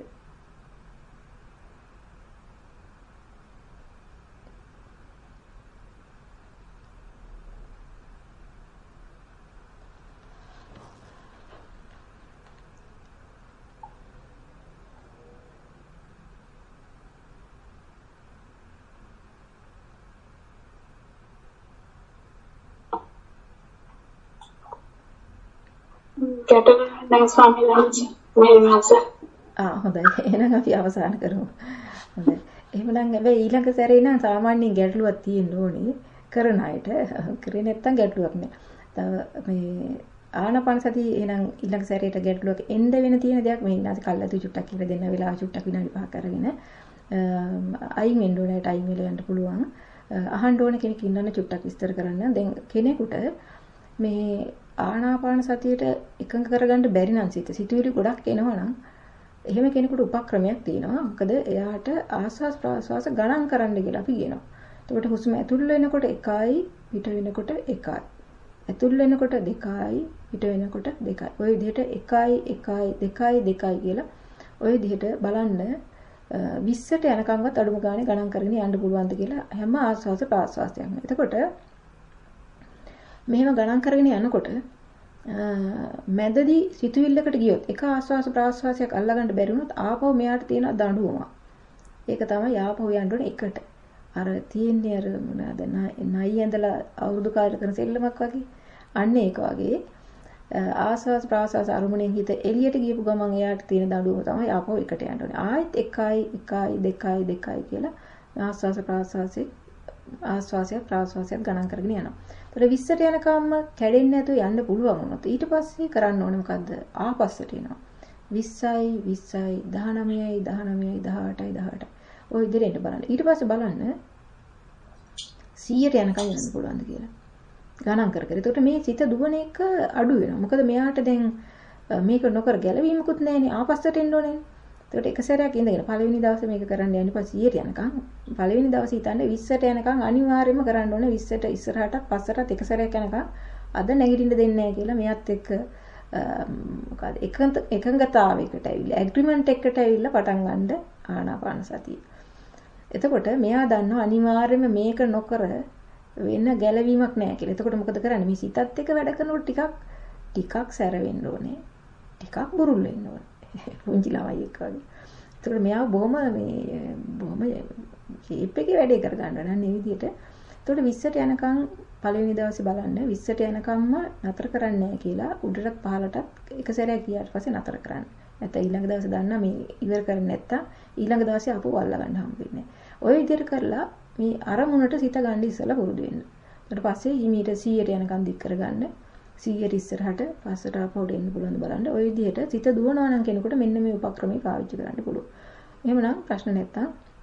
ගැටලුවක් නැහැ ස්වාමීන් වහන්සේ. මේ මාස. ආ හොඳයි. එහෙනම් අපි අවසන් කරමු. හොඳයි. එහෙනම් හැබැයි ඊළඟ සැරේ නම් සාමාන්‍යයෙන් ගැටලුවක් තියෙන්න ඕනේ කරන අයට. කරේ නැත්තම් ගැටලුවක් නෑ. තව මේ ආනාපාන සතිය එහෙනම් ඊළඟ සැරේට ගැටලුවක් එන්න වෙන තියෙන දෙයක් මේ ඉන්නාසි කල්ලාතු චුට්ටක් කියලා දෙන්න වෙලාව චුට්ටක් විනාඩි පහක් අරගෙන අයින් වෙන්න ඕනේ ටයිම් වෙලා යන්න පුළුවන්. අහන්න ඕන කෙනෙක් ඉන්නවනේ චුට්ටක් විස්තර කරන්න. දැන් කෙනෙකුට මේ ආනාපාන සතියට එකඟ කරගන්න බැරි නම් සිත සිතුවිලි ගොඩක් එනවා නම් එහෙම කෙනෙකුට උපක්‍රමයක් තියෙනවා. මොකද එයාට ආස්වාස් ප්‍රාස්වාස ගණන් කරන්න කියලා අපි කියනවා. එතකොට හුස්ම ඇතුල් වෙනකොට එකයි පිට වෙනකොට එකයි. ඇතුල් වෙනකොට දෙකයි පිට වෙනකොට දෙකයි. ওই විදිහට එකයි එකයි දෙකයි දෙකයි කියලා ওই විදිහට බලන්න විස්සට යනකම්වත් අඩුම ගානේ ගණන් කරගෙන යන්න පුළුවන්ද කියලා හැම ආස්වාස ප්‍රාස්වාසයක්ම. එතකොට මෙහෙම ගණන් කරගෙන යනකොට මැදදී සිතුවිල්ලකට ගියොත් එක ආස්වාස ප්‍රාස්වාසයක් අල්ලගන්න බැරි වුණොත් ආපහු මෙයාට තියෙන දඬුවම. ඒක තමයි ආපහු යන්න ඕනේ එකට. අර තියෙන්නේ අර මොනවාද නයි ඇඳලා අවුරුදු කාලයක කරන සෙල්ලමක් වගේ. අන්න ඒක වගේ ආස්වාස් ප්‍රාස්වාස අරමුණෙන් හිත එළියට ගියපු ගමන් එයාට තියෙන දඬුවම තමයි ආපහු එකට යන්න ඕනේ. ආයෙත් එකයි එකයි දෙකයි දෙකයි කියලා ආස්වාස ප්‍රාස්වාසයේ ආස්වාසය ප්‍රාස්වාසයත් ගණන් කරගෙන යනවා. ඒතර විස්සට යනකම්ම කැඩෙන්නේ නැතුව යන්න පුළුවන් වුණොත් ඊට පස්සේ කරන්න ඕනේ මොකද්ද? ආපස්සට එනවා. විස්සයි විස්සයි දහනවයයි දහනවයයි දහඅටයි දහඅටයි. ඔය විදිහට බලන්න. ඊට පස්සේ බලන්න සීයට යනකම් යන්න පුළුවන්ද කියලා. ගණන් කර කර. ඒකට මේ සිත දුවන එක අඩු වෙනවා. මොකද මෙයාට දැන් මේක නොකර ගැලවීමකුත් නැහැනේ. ආපස්සට එන්න ඕනේ. ඒකට එක සැරයක් ඉඳගෙන පළවෙනි දවසේ මේක කරන්න යන්න පස්සේ සීයට යනකම් පළවෙනි දවසේ හිතන්නේ විස්සට යනකම් අනිවාර්යයෙන්ම කරන්න ඕනේ. විස්සට ඉස්සරහටත් පස්සටත් එක සැරයක් යනකම් අද නැගිටින්න දෙන්නේ නැහැ කියලා මෙයාත් එක්ක මොකද එකඟ එකඟතාවයකට ඇවිල්ලා ඇග්‍රීමන්ට් එකකට ඇවිල්ලා පටන් ගන්න ආනාපාන සතිය. එතකොට මෙයා දන්නවා අනිවාර්යයෙන්ම මේක නොකර වෙන ගැලවීමක් නැහැ කියලා. එතකොට මොකද කරන්නේ? මේ සිතත් එක්ක වැඩ කරනකොට ටිකක් ටිකක් සැර වෙන්න ඕනේ. ටිකක් බුරුල් වෙන්න ඕනේ. පුංචි ළමයි එක්ක වගේ. එතකොට මෙයා බොහොම මේ බොහොම ෂේප් එකේ වැඩේ කර ගන්නවා නේද මේ විදිහට. එතකොට විස්සට යනකම් පළවෙනි දවසේ බලන්න විස්සට යනකම්ම නතර කරන්නේ නැහැ කියලා උඩටත් පහළටත් එක සැරයක් ගියාට පස්සේ නතර කරන්න. නැත්නම් ඊළඟ දවසේ දන්නා මේ ඉවර කරන්නේ නැත්තම් ඊළඟ දවසේ ආපහු අල්ල ගන්න හම්බ වෙන්නේ. ඔය විදිහට කරලා මේ අරමුණට සිත ගන්න ඉස්සලා පුරුදු වෙන්න. ඊට පස්සේ හිමීට සීයට යනකම් දික් කරගන්න. සීයට ඉස්සරහට පස්සට ආපහු දෙන්න පුළුවන් බලන්න. ඔය විදිහට සිත දුවනවා නම් කෙනෙකුට මෙන්න මේ උපක්‍රමය පාවිච්චි කරන්න පුළුවන්. එහෙමනම් ප්‍රශ්න නැත්තම්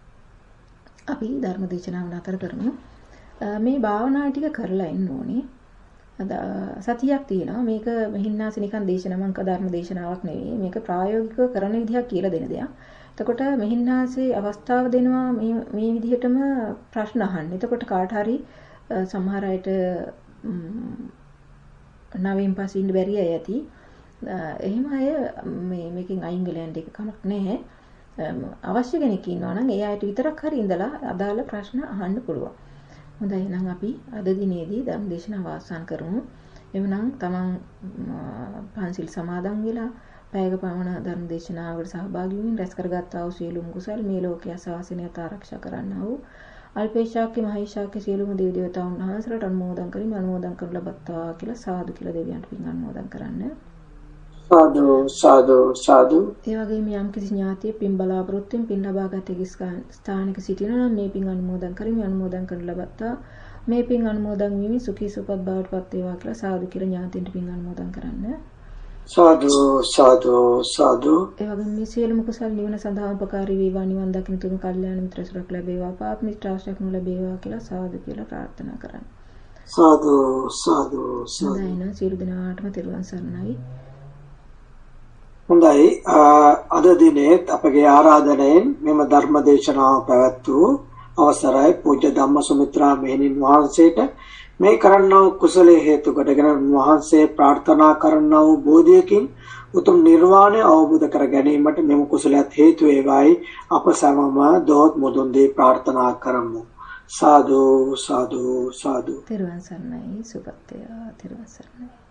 අපි ධර්ම දේශනාව නතර කරමු. මේ භාවනා ටික කරලා ඉන්න ඕනේ. අද සතියක් තියෙනවා. මේක මෙහින්නාසි නිකන් දේශනමංක ධර්ම දේශනාවක් නෙවෙයි. මේක ප්‍රායෝගිකව කරන විදිහක් කියලා දෙන දෙයක්. එතකොට මෙහින්නාසේ අවස්ථාව දෙනවා මේ මේ විදිහටම ප්‍රශ්න අහන්න. එතකොට කාට හරි සමහර අයට නවයෙන් පස්සේ ඉන්න බැරි අය ඇති. එහෙම අය මේ මේකෙන් අයින් වෙලා යන්න එක කමක් නැහැ. අවශ්‍ය කෙනෙක් ඉන්නවා නම් ඒ අයට විතරක් හරි ඉඳලා අදාළ ප්‍රශ්න අහන්න පුළුවන්. හොඳයි එහෙනම් අපි අද දිනේදී ධර්ම දේශනාව අවසන් කරමු. එවනම් තමන් පන්සිල් සමාදන් වෙලා පැයක පමණ ධර්ම දේශනාවකට සහභාගී වෙමින් රැස් කරගත්තා වූ සියලුම කුසල් මේ ලෝකයේ ශාසනයත් ආරක්ෂා කරන්නා වූ අල්පේශාක්‍ය මහේශාක්‍ය සියලුම දේව දේවතාවුන් වහන්සේලාට අනුමෝදන් කරමි. අනුමෝදන් කරලා ලබත්තා කියලා සාදු කියලා දෙවියන්ට පින් අනුමෝදන් කරන්න. සාදු සාදු සාදු. ඒ වගේම යම් කිසි ඥාතිය පින් බලාපොරොත්තුෙන් පින් ලබාගත ස්ථානික සිටිනවා නම් මේ පින් අනුමෝදන් කරමි. අනුමෝදන් කරලා ලබත්තා මේ පින් අනුමෝදන් වීමෙන් සුඛී සුවපත් බවට පත් වේවා කියලා සාදු කියලා ඥාතින්ට පින් අනුමෝදන් කරන්න. සාදු සාදු සාදු. ඒ වගේම මේ සියලුම කුසල් නිවන සඳහා උපකාරී වේවා. නිවන් දකින්න තුරු කල්යාණ මිත්‍ර සුරක් ලැබේවා. පාප මිත්‍ර ආශ්‍රයක් නොලැබේවා කියලා සාදු කියලා ප්‍රාර්ථනා කරන්න. සාදු සාදු සාදු. හොඳයි නේද? සියලු දෙනාටම තෙරුවන් සරණයි. හොඳයි අද දිනේ අපගේ ආරාධනයෙන් මෙම ධර්ම දේශනාව පැවැත් වූ අවසරයි පූජ්‍ය ධම්මසුමිත්‍රා මෙහෙණින් වහන්සේට මේ කරන්නා වූ කුසලයේ හේතු කොටගෙන වහන්සේ ප්‍රාර්ථනා කරන්නා වූ බෝධියකින් උතුම් නිර්වාණය අවබෝධ කර ගැනීමට මෙම කුසලයට හේතු වේවායි අප සමම දොහොත් මුදුන් දී ප්‍රාර්ථනා කරමු. සාදු සාදු සාදු. තෙරුවන් සරණයි. සුපත් වේවා. තෙරුවන් සරණයි.